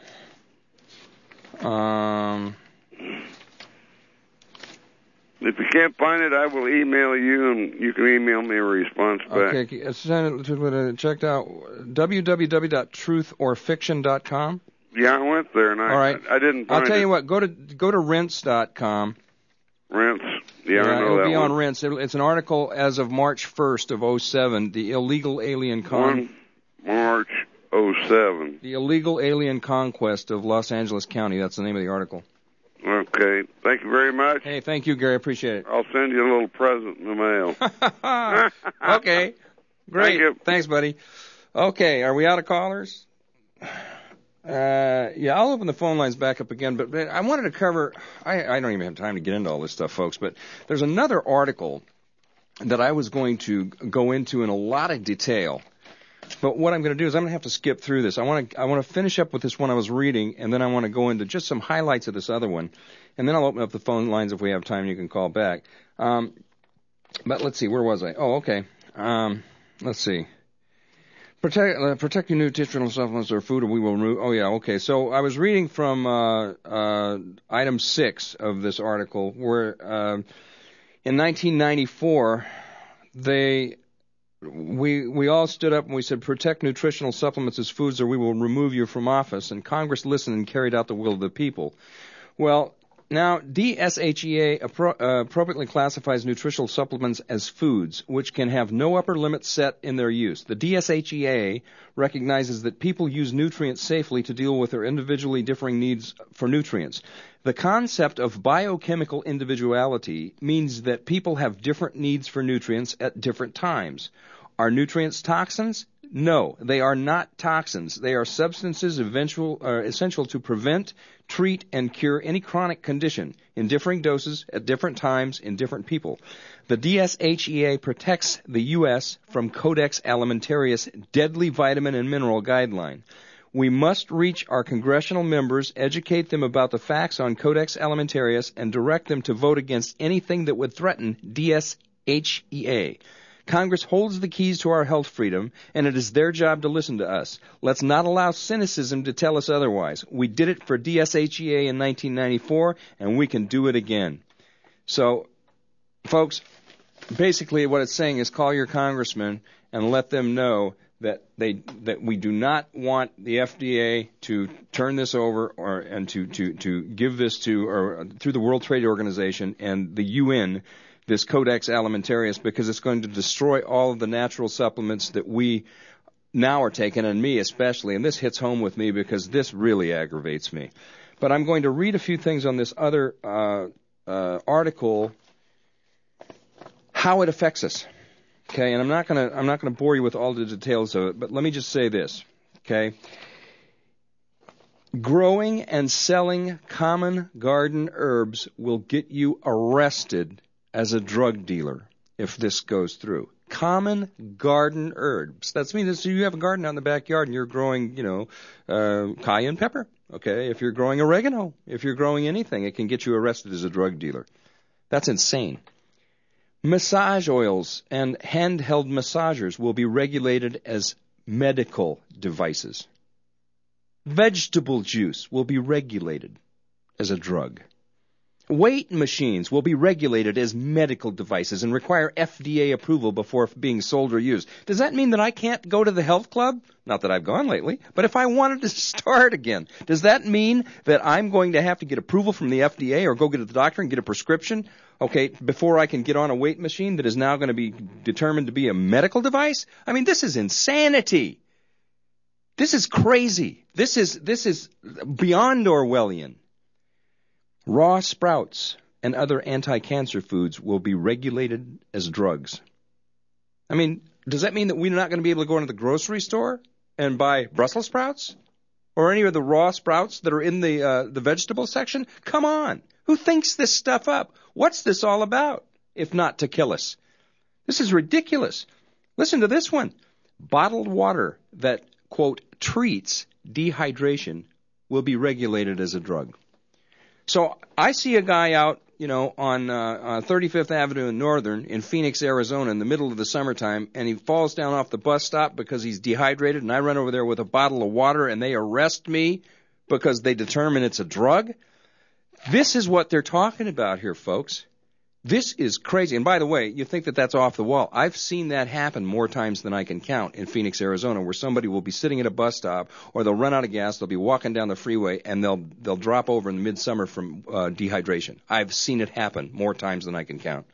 B: Um.
R: if you can't find it, I will email you, and you can email me a response back.
B: Okay. uh, Send it to uh, checked out w w w dot truth or fiction dot com.
R: Yeah, I went there, and I
B: All right.
R: I, I didn't find
B: I'll tell
R: it.
B: you what. Go to go to rinse dot com.
R: Rinse. Yeah, I know
B: it'll
R: that
B: be
R: one.
B: on Rinse. It'll, it's an article as of March first of oh seven. The illegal alien con.
R: One March oh seven.
B: The illegal alien conquest of Los Angeles County. That's the name of the article.
R: Okay. Thank you very much.
B: Hey, thank you, Gary. Appreciate it.
R: I'll send you a little present in the mail.
B: Okay. Great.
R: Thank you.
B: Thanks, buddy. Okay, are we out of callers? Uh, yeah, I'll open the phone lines back up again, but, but I wanted to cover, I, I don't even have time to get into all this stuff, folks, but there's another article that I was going to go into in a lot of detail. But what I'm going to do is I'm going to have to skip through this. I want to I want to finish up with this one I was reading, and then I want to go into just some highlights of this other one, and then I'll open up the phone lines if we have time. You can call back. Um, but let's see, where was I? Oh, okay. Um, let's see. Protect uh, protect your nutritional supplements or food, or we will remove. Oh yeah, okay. So I was reading from uh, uh, item six of this article, where uh, in nineteen ninety-four they. We we all stood up and we said, protect nutritional supplements as foods or we will remove you from office. And Congress listened and carried out the will of the people. Well, now D S H E A appro- uh, appropriately classifies nutritional supplements as foods, which can have no upper limit set in their use. The D S H E A recognizes that people use nutrients safely to deal with their individually differing needs for nutrients. The concept of biochemical individuality means that people have different needs for nutrients at different times. Are nutrients toxins? No, they are not toxins. They are substances eventual, uh, essential to prevent, treat, and cure any chronic condition in differing doses at different times in different people. The D S H E A protects the U S from Codex Alimentarius deadly vitamin and mineral guideline. We must reach our congressional members, educate them about the facts on Codex Alimentarius, and direct them to vote against anything that would threaten D S H E A. Congress holds the keys to our health freedom, and it is their job to listen to us. Let's not allow cynicism to tell us otherwise. We did it for D S H E A in nineteen ninety-four, and we can do it again. So, folks, basically what it's saying is call your congressman and let them know that they that we do not want the F D A to turn this over or and to, to, to give this to or through the World Trade Organization and the U N, this Codex Alimentarius, because it's going to destroy all of the natural supplements that we now are taking, and me especially. And this hits home with me because this really aggravates me. But I'm going to read a few things on this other uh, uh, article, how it affects us. Okay, and I'm not going to I'm not going to bore you with all the details of it, but let me just say this. Okay, Growing and selling common garden herbs will get you arrested as a drug dealer if this goes through. Common garden herbs. That's means so you have a garden out in the backyard and you're growing, you know, uh, cayenne pepper. Okay, if you're growing oregano, if you're growing anything, it can get you arrested as a drug dealer. That's insane. Massage oils and handheld massagers will be regulated as medical devices. Vegetable juice will be regulated as a drug. Weight machines will be regulated as medical devices and require F D A approval before being sold or used. Does that mean that I can't go to the health club? Not that I've gone lately, but if I wanted to start again, does that mean that I'm going to have to get approval from the F D A or go get to the doctor and get a prescription, okay, before I can get on a weight machine that is now going to be determined to be a medical device? I mean, this is insanity. This is crazy. This is this is beyond Orwellian. Raw sprouts and other anti-cancer foods will be regulated as drugs. I mean, does that mean that we're not going to be able to go into the grocery store and buy Brussels sprouts or any of the raw sprouts that are in the uh, the vegetable section? Come on. Who thinks this stuff up? What's this all about, if not to kill us? This is ridiculous. Listen to this one. Bottled water that, quote, treats dehydration will be regulated as a drug. So I see a guy out, you know, on uh, uh, thirty-fifth Avenue in Northern in Phoenix, Arizona in the middle of the summertime, and he falls down off the bus stop because he's dehydrated, and I run over there with a bottle of water, and they arrest me because they determine it's a drug. This is what they're talking about here, folks. This is crazy. And by the way, you think that that's off the wall. I've seen that happen more times than I can count in Phoenix, Arizona, where somebody will be sitting at a bus stop or they'll run out of gas, they'll be walking down the freeway, and they'll they'll drop over in the midsummer from uh, dehydration. I've seen it happen more times than I can count.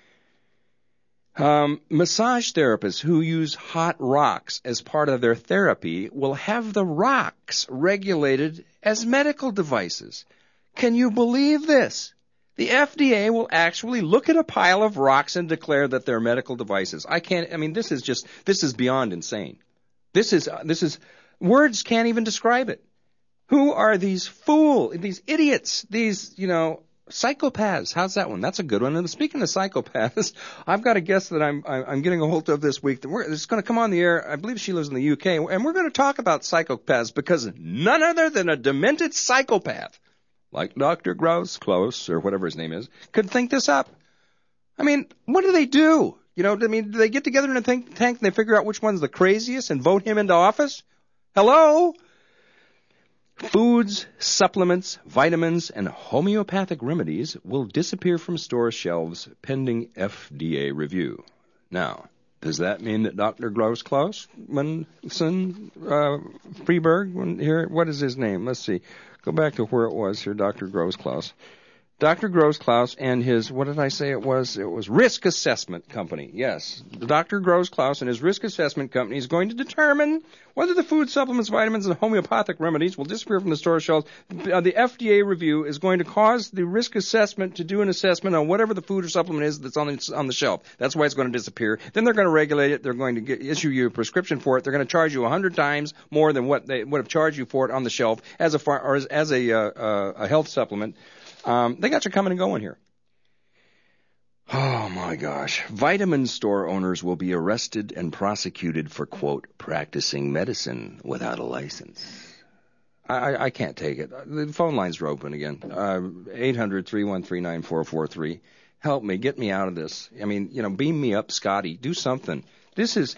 B: Um, massage therapists who use hot rocks as part of their therapy will have the rocks regulated as medical devices. Can you believe this? The F D A will actually look at a pile of rocks and declare that they're medical devices. I can't, I mean, this is just, this is beyond insane. This is, uh, this is, words can't even describe it. Who are these fool, these idiots, these, you know, psychopaths? How's that one? That's a good one. And speaking of psychopaths, I've got a guest that I'm, I'm getting a hold of this week. That we're, it's going to come on the air. I believe she lives in the U K. And we're going to talk about psychopaths because none other than a demented psychopath, like Doctor Grouse Close, or whatever his name is, could think this up. I mean, what do they do? You know, I mean, do they get together in a think tank and they figure out which one's the craziest and vote him into office? Hello? Foods, supplements, vitamins, and homeopathic remedies will disappear from store shelves pending F D A review. Now, does that mean that Doctor Grouse Klaus, Manson, uh, Freeberg, when, here, what is his name? Let's see. Go back to where it was here, Doctor Gross Klaus. Doctor Gross Klaus and his, what did I say it was? It was Risk Assessment Company. Yes, Doctor Gross Klaus and his Risk Assessment Company is going to determine whether the food, supplements, vitamins, and homeopathic remedies will disappear from the store shelves. The F D A review is going to cause the risk assessment to do an assessment on whatever the food or supplement is that's on the, on the shelf. That's why it's going to disappear. Then they're going to regulate it. They're going to get, issue you a prescription for it. They're going to charge you a hundred times more than what they would have charged you for it on the shelf as a far, or as, as a, uh, uh, a health supplement. Um, they got you coming and going here. Oh, my gosh. Vitamin store owners will be arrested and prosecuted for, quote, practicing medicine without a license. I, I can't take it. The phone lines are open again. Uh, eight hundred, three one three, nine four four three. Help me. Get me out of this. I mean, you know, beam me up, Scotty. Do something. This is...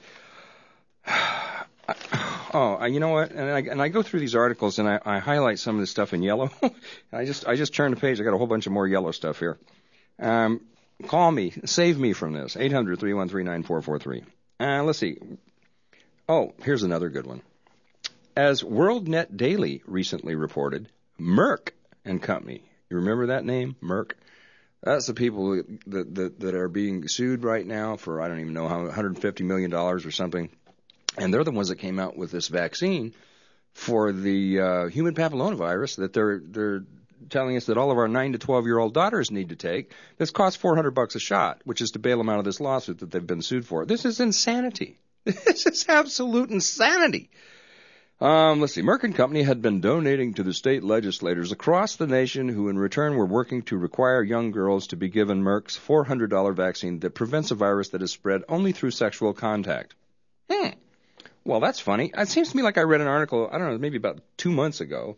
B: Oh, you know what? And I, and I go through these articles and I, I highlight some of this stuff in yellow. I just I just turned the page. I got a whole bunch of more yellow stuff here. Um, call me, save me from this. eight hundred, three one three, nine four four three. Uh, let's see. Oh, here's another good one. As WorldNet Daily recently reported, Merck and Company. You remember that name, Merck? That's the people that that, that are being sued right now for I don't even know how one hundred fifty million dollars or something. And they're the ones that came out with this vaccine for the uh, human papillomavirus that they're they're telling us that all of our nine to twelve year old daughters need to take. This costs four hundred bucks a shot, which is to bail them out of this lawsuit that they've been sued for. This is insanity. This is absolute insanity. Um, let's see. Merck and Company had been donating to the state legislators across the nation who in return were working to require young girls to be given Merck's four hundred dollars vaccine that prevents a virus that is spread only through sexual contact. Hmm. Well, that's funny. It seems to me like I read an article, I don't know, maybe about two months ago.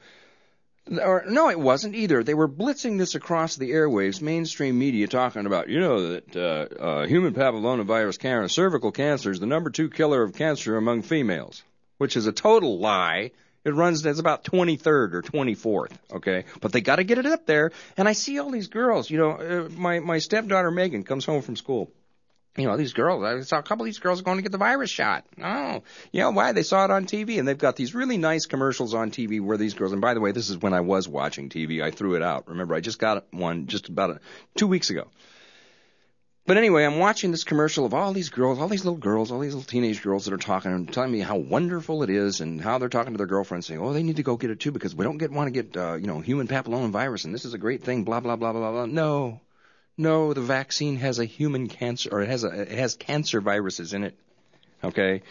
B: Or, no, it wasn't either. They were blitzing this across the airwaves, mainstream media talking about, you know, that uh, uh, human papillomavirus cancer, cervical cancer is the number two killer of cancer among females, which is a total lie. It runs as about twenty-third or twenty-fourth, okay? But they got to get it up there. And I see all these girls, you know, uh, my, my stepdaughter Megan comes home from school. You know, these girls, I saw a couple of these girls going to get the virus shot. Oh, you know why? They saw it on T V, and they've got these really nice commercials on T V where these girls, and by the way, this is when I was watching T V. I threw it out. Remember, I just got one just about a, two weeks ago. But anyway, I'm watching this commercial of all these girls, all these little girls, all these little teenage girls that are talking and telling me how wonderful it is and how they're talking to their girlfriends saying, oh, they need to go get it too because we don't get want to get, uh, you know, human papillomavirus, and this is a great thing, blah, blah, blah, blah, blah. No. No, the vaccine has a human cancer, or it has a, it has cancer viruses in it. Okay,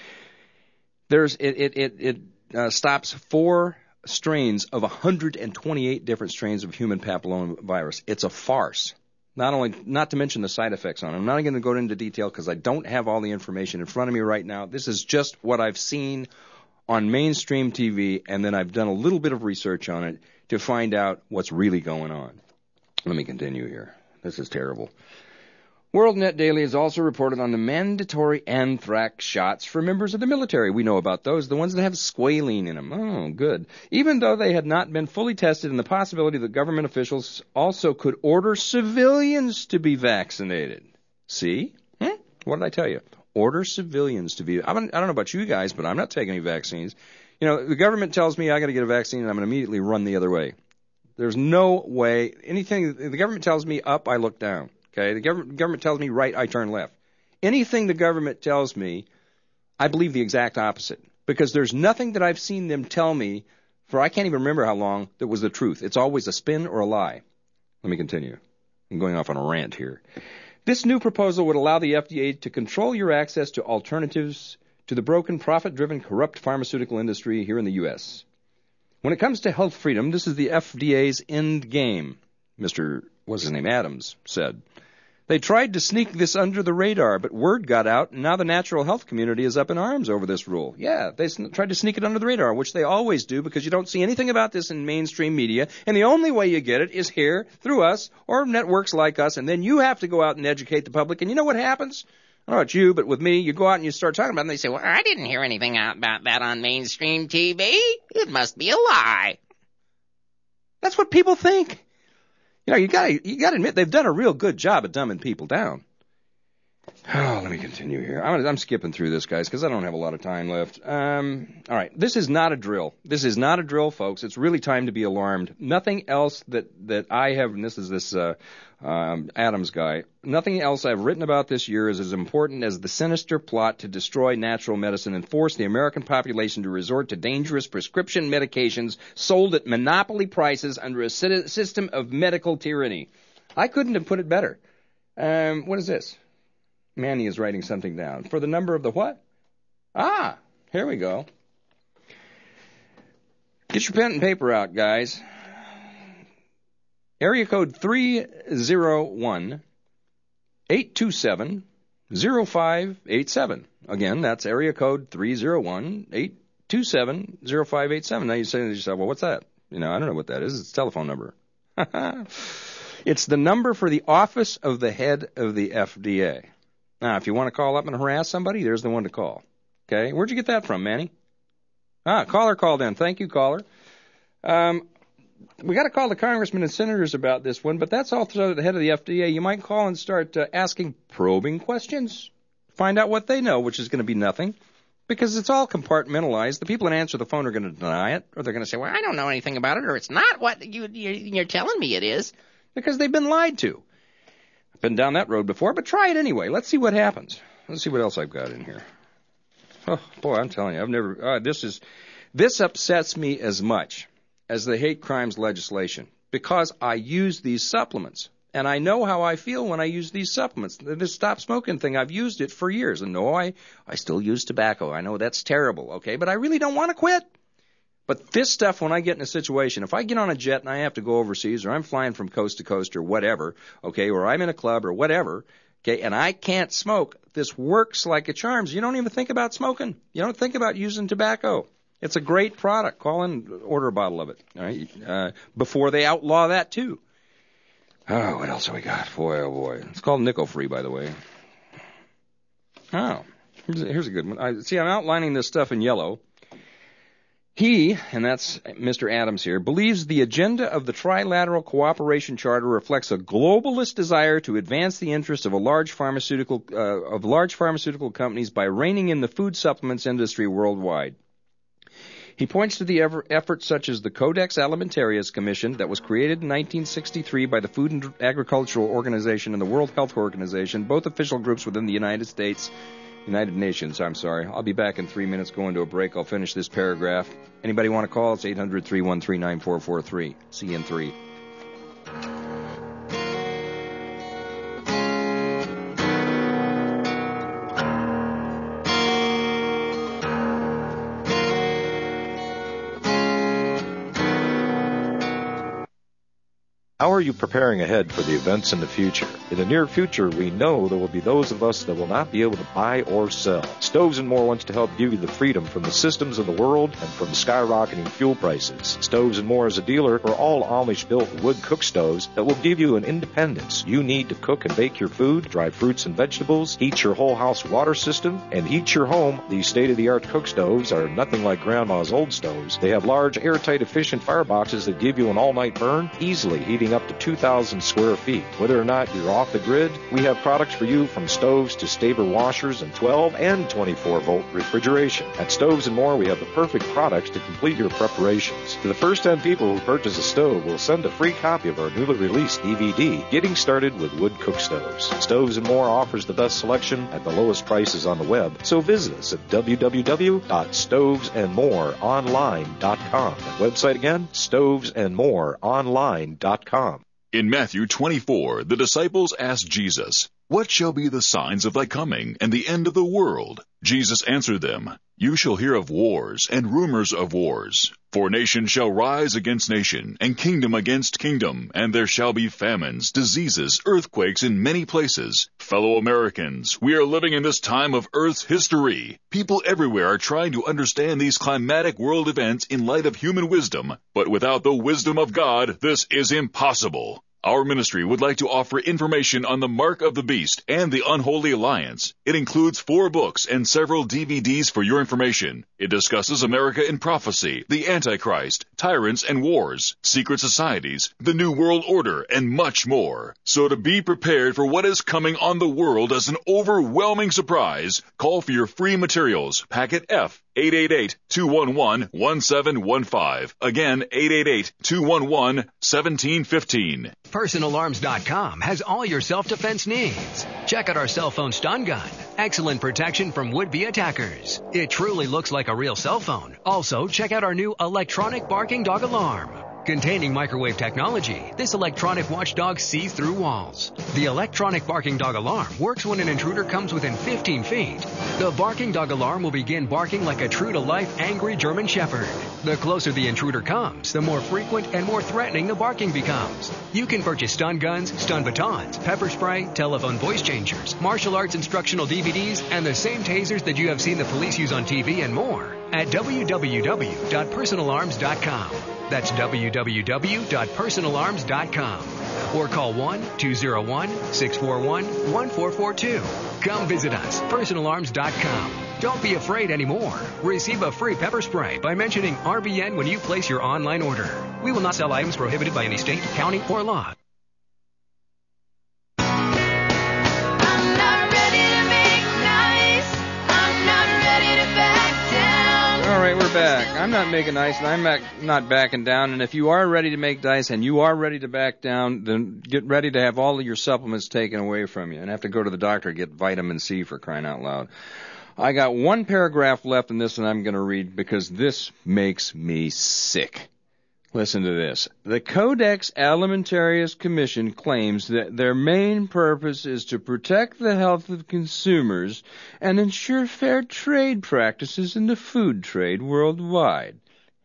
B: there's it it it, it uh, stops four strains of one hundred twenty-eight different strains of human papillomavirus. It's a farce. Not only, not to mention the side effects on it. I'm not going to go into detail because I don't have all the information in front of me right now. This is just what I've seen on mainstream T V, and then I've done a little bit of research on it to find out what's really going on. Let me continue here. This is terrible. WorldNet Daily has also reported on the mandatory anthrax shots for members of the military. We know about those, the ones that have squalene in them. Oh, good. Even though they had not been fully tested, and the possibility that government officials also could order civilians to be vaccinated. See? Hmm? What did I tell you? Order civilians to be. I don't, I don't know about you guys, but I'm not taking any vaccines. You know, the government tells me I got to get a vaccine, and I'm going to immediately run the other way. There's no way. Anything the government tells me up, I look down. Okay, the government government tells me right, I turn left. Anything the government tells me, I believe the exact opposite because there's nothing that I've seen them tell me for I can't even remember how long that was the truth. It's always a spin or a lie. Let me continue. I'm going off on a rant here. This new proposal would allow the F D A to control your access to alternatives to the broken, profit-driven, corrupt pharmaceutical industry here in the U S When it comes to health freedom, this is the F D A's end game, Mister what's his name, Adams, said. They tried to sneak this under the radar, but word got out, and now the natural health community is up in arms over this rule. Yeah, they sn- tried to sneak it under the radar, which they always do because you don't see anything about this in mainstream media, and the only way you get it is here, through us, or networks like us, and then you have to go out and educate the public, and you know what happens? I don't know about you, but with me, you go out and you start talking about it, and they say, well,
S: I didn't hear anything about that on mainstream T V. It must be a lie.
B: That's what people think. You know, you gotta, you gotta admit, they've done a real good job at dumbing people down. Oh, let me continue here. I'm, I'm skipping through this, guys, because I don't have a lot of time left. Um, all right, this is not a drill. This is not a drill, folks. It's really time to be alarmed. Nothing else that, that I have, and this is this uh, um, Adams guy, nothing else I've written about this year is as important as the sinister plot to destroy natural medicine and force the American population to resort to dangerous prescription medications sold at monopoly prices under a system of medical tyranny. I couldn't have put it better. Um, what is this? Manny is writing something down. For the number of the what? Ah, here we go. Get your pen and paper out, guys. Area code three oh one, eight two seven, oh five eight seven. Again, that's area code three oh one, eight two seven, oh five eight seven. Now you say to yourself, well, what's that? You know, I don't know what that is. It's a telephone number. It's the number for the office of the head of the F D A. Now, if you want to call up and harass somebody, there's the one to call. Okay? Where'd you get that from, Manny? Ah, caller called in. Thank you, caller. Um, we got to call the congressmen and senators about this one, but that's also the head of the F D A. You might call and start uh, asking probing questions. Find out what they know, which is going to be nothing, because it's all compartmentalized. The people that answer the phone are going to deny it, or they're going to say, well, I don't know anything about it, or it's not what you, you, you're telling me it is, because they've been lied to. Been down that road before, but try it anyway. Let's see what happens. Let's see what else I've got in here. Oh, boy, I'm telling you, I've never, uh, this is, this upsets me as much as the hate crimes legislation because I use these supplements. And I know how I feel when I use these supplements. This stop smoking thing, I've used it for years. And no, I, I still use tobacco. I know that's terrible, okay? But I really don't want to quit. But this stuff, when I get in a situation, if I get on a jet and I have to go overseas, or I'm flying from coast to coast or whatever, okay, or I'm in a club or whatever, okay, and I can't smoke, this works like a charm. You don't even think about smoking. You don't think about using tobacco. It's a great product. Call in, order a bottle of it, all right, uh, before they outlaw that too. Oh, what else have we got? Boy, oh boy. It's called nickel-free, by the way. Oh, here's a, here's a good one. I, see, I'm outlining this stuff in yellow. He, and that's Mister Adams here, believes the agenda of the Trilateral Cooperation Charter reflects a globalist desire to advance the interests of a large pharmaceutical uh, of large pharmaceutical companies by reining in the food supplements industry worldwide. He points to the ever, efforts such as the Codex Alimentarius Commission that was created in nineteen sixty-three by the Food and Agricultural Organization and the World Health Organization, both official groups within the United States, United Nations, I'm sorry. I'll be back in three minutes going to a break. I'll finish this paragraph. Anybody want to call? It's eight hundred, three one three, nine four four three. See you in three.
T: How are you preparing ahead for the events in the future? In the near future, we know there will be those of us that will not be able to buy or sell. Stoves and More wants to help give you the freedom from the systems of the world and from skyrocketing fuel prices. Stoves and More is a dealer for all Amish-built wood cook stoves that will give you an independence you need to cook and bake your food, dry fruits and vegetables, heat your whole house water system, and heat your home. These state-of-the-art cook stoves are nothing like Grandma's old stoves. They have large, airtight, efficient fireboxes that give you an all-night burn, easily heating up to two thousand square feet. Whether or not you're off the grid, we have products for you from stoves to Staber washers and twelve and twenty-four volt refrigeration. At Stoves and More, we have the perfect products to complete your preparations. To the first ten people who purchase a stove, we'll send a free copy of our newly released D V D, Getting Started with Wood Cook Stoves. Stoves and More offers the best selection at the lowest prices on the web, so visit us at w w w dot stoves and more online dot com. That website again, stoves and more online dot com.
L: In Matthew twenty-four, the disciples asked Jesus, "What shall be the signs of thy coming and the end of the world?" Jesus answered them, "You shall hear of wars and rumors of wars. For nation shall rise against nation, and kingdom against kingdom, and there shall be famines, diseases, earthquakes in many places. Fellow Americans, we are living in this time of Earth's history. People everywhere are trying to understand these climatic world events in light of human wisdom, but without the wisdom of God, this is impossible. Our ministry would like to offer information on the Mark of the Beast and the Unholy Alliance. It includes four books and several D V Ds for your information. It discusses America in prophecy, the Antichrist, tyrants and wars, secret societies, the New World Order, and much more. So to be prepared for what is coming on the world as an overwhelming surprise, call for your free materials, packet F, eight eight eight, two one one, one seven one five. Again, eight eight eight, two one one, one seven one five.
F: Personal Arms dot com has all your self-defense needs. Check out our cell phone stun gun. Excellent protection from would-be attackers. It truly looks like a real cell phone. Also, check out our new electronic barking dog alarm. Containing microwave technology, this electronic watchdog sees through walls. The electronic barking dog alarm works when an intruder comes within fifteen feet. The barking dog alarm will begin barking like a true-to-life angry German shepherd. The closer the intruder comes, the more frequent and more threatening the barking becomes. You can purchase stun guns, stun batons, pepper spray, telephone voice changers, martial arts instructional D V Ds, and the same tasers that you have seen the police use on T V and more at w w w dot personal arms dot com. That's w w w dot personal arms dot com. Or call one two zero one, six four one, one four four two. Come visit us, personal arms dot com. Don't be afraid anymore. Receive a free pepper spray by mentioning R B N when you place your online order. We will not sell items prohibited by any state, county, or law.
B: All right, we're back. I'm not making ice, and I'm not, not backing down. And if you are ready to make dice and you are ready to back down, then get ready to have all of your supplements taken away from you and have to go to the doctor to get vitamin C, for crying out loud. I got one paragraph left in this, and I'm going to read because this makes me sick. Listen to this. The Codex Alimentarius Commission claims that their main purpose is to protect the health of consumers and ensure fair trade practices in the food trade worldwide.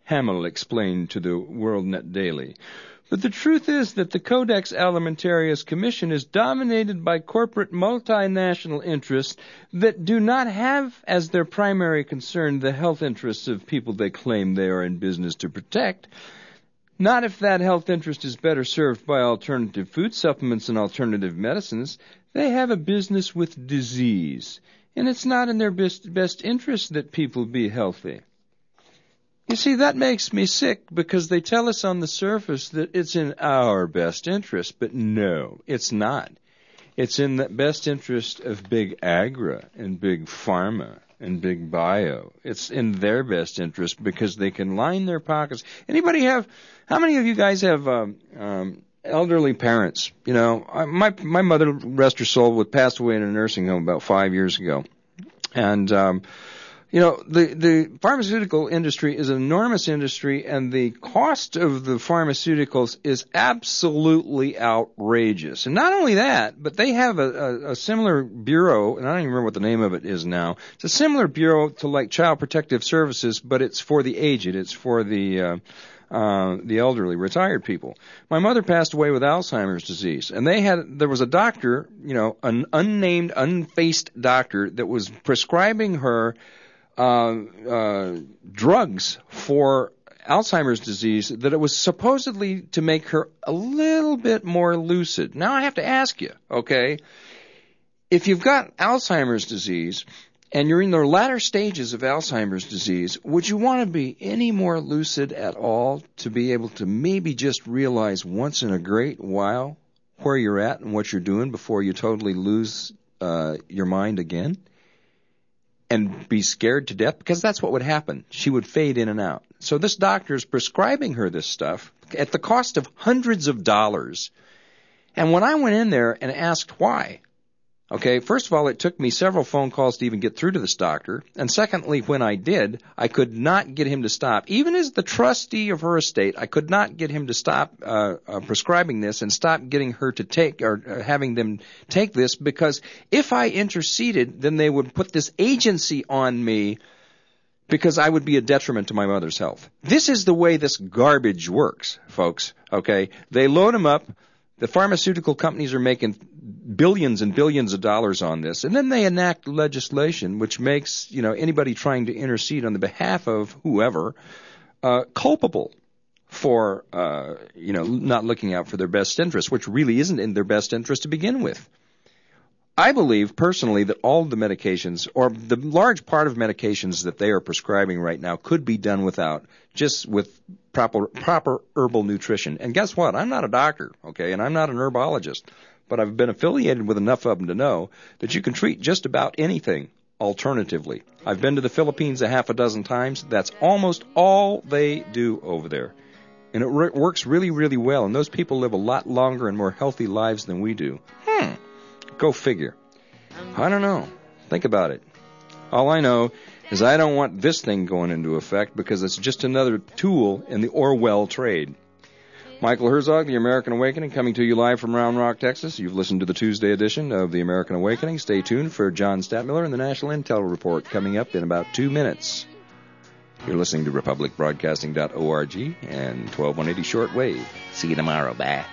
B: Hamill explained to the WorldNet Daily. But the truth is that the Codex Alimentarius Commission is dominated by corporate multinational interests that do not have as their primary concern the health interests of people they claim they are in business to protect. Not if that health interest is better served by alternative food supplements and alternative medicines. They have a business with disease, and it's not in their best, best interest that people be healthy. You see, that makes me sick because they tell us on the surface that it's in our best interest, but no, it's not. It's in the best interest of big agra and big pharma and big bio. It's in their best interest because they can line their pockets. Anybody have, how many of you guys have um, um, elderly parents? You know, I, my my mother, rest her soul, would pass away in a nursing home about five years ago. And, um You know, the, the pharmaceutical industry is an enormous industry, and the cost of the pharmaceuticals is absolutely outrageous. And not only that, but they have a, a, a similar bureau, and I don't even remember what the name of it is now. It's a similar bureau to like Child Protective Services, but it's for the aged. It's for the uh, uh, the elderly, retired people. My mother passed away with Alzheimer's disease, and they had there was a doctor, you know, an unnamed, unfaced doctor that was prescribing her Uh, uh, drugs for Alzheimer's disease that it was supposedly to make her a little bit more lucid. Now I have to ask you, okay, if you've got Alzheimer's disease and you're in the latter stages of Alzheimer's disease, would you want to be any more lucid at all to be able to maybe just realize once in a great while where you're at and what you're doing before you totally lose uh, your mind again? And be scared to death? Because that's what would happen. She would fade in and out. So this doctor is prescribing her this stuff at the cost of hundreds of dollars. And when I went in there and asked why, okay, first of all, it took me several phone calls to even get through to this doctor. And secondly, when I did, I could not get him to stop. Even as the trustee of her estate, I could not get him to stop uh, uh, prescribing this and stop getting her to take or uh, having them take this, because if I interceded, then they would put this agency on me because I would be a detriment to my mother's health. This is the way this garbage works, folks, okay? They load them up. The pharmaceutical companies are making billions and billions of dollars on this, and then they enact legislation which makes, you know, anybody trying to intercede on the behalf of whoever uh, culpable for, uh, you know, not looking out for their best interest, which really isn't in their best interest to begin with. I believe personally that all the medications, or the large part of medications that they are prescribing right now, could be done without, just with proper proper herbal nutrition. And guess what? I'm not a doctor, okay, and I'm not an herbologist, but I've been affiliated with enough of them to know that you can treat just about anything alternatively. I've been to the Philippines a half a dozen times. That's almost all they do over there. And it re- works really, really well, and those people live a lot longer and more healthy lives than we do. Hmm. Go figure. I don't know. Think about it. All I know is I don't want this thing going into effect because it's just another tool in the Orwell trade. Michael Herzog, The American Awakening, coming to you live from Round Rock, Texas. You've listened to the Tuesday edition of The American Awakening. Stay tuned for John Statmiller and the National Intel Report coming up in about two minutes. You're listening to republic broadcasting dot org and twelve one eighty shortwave.
S: See you tomorrow. Bye.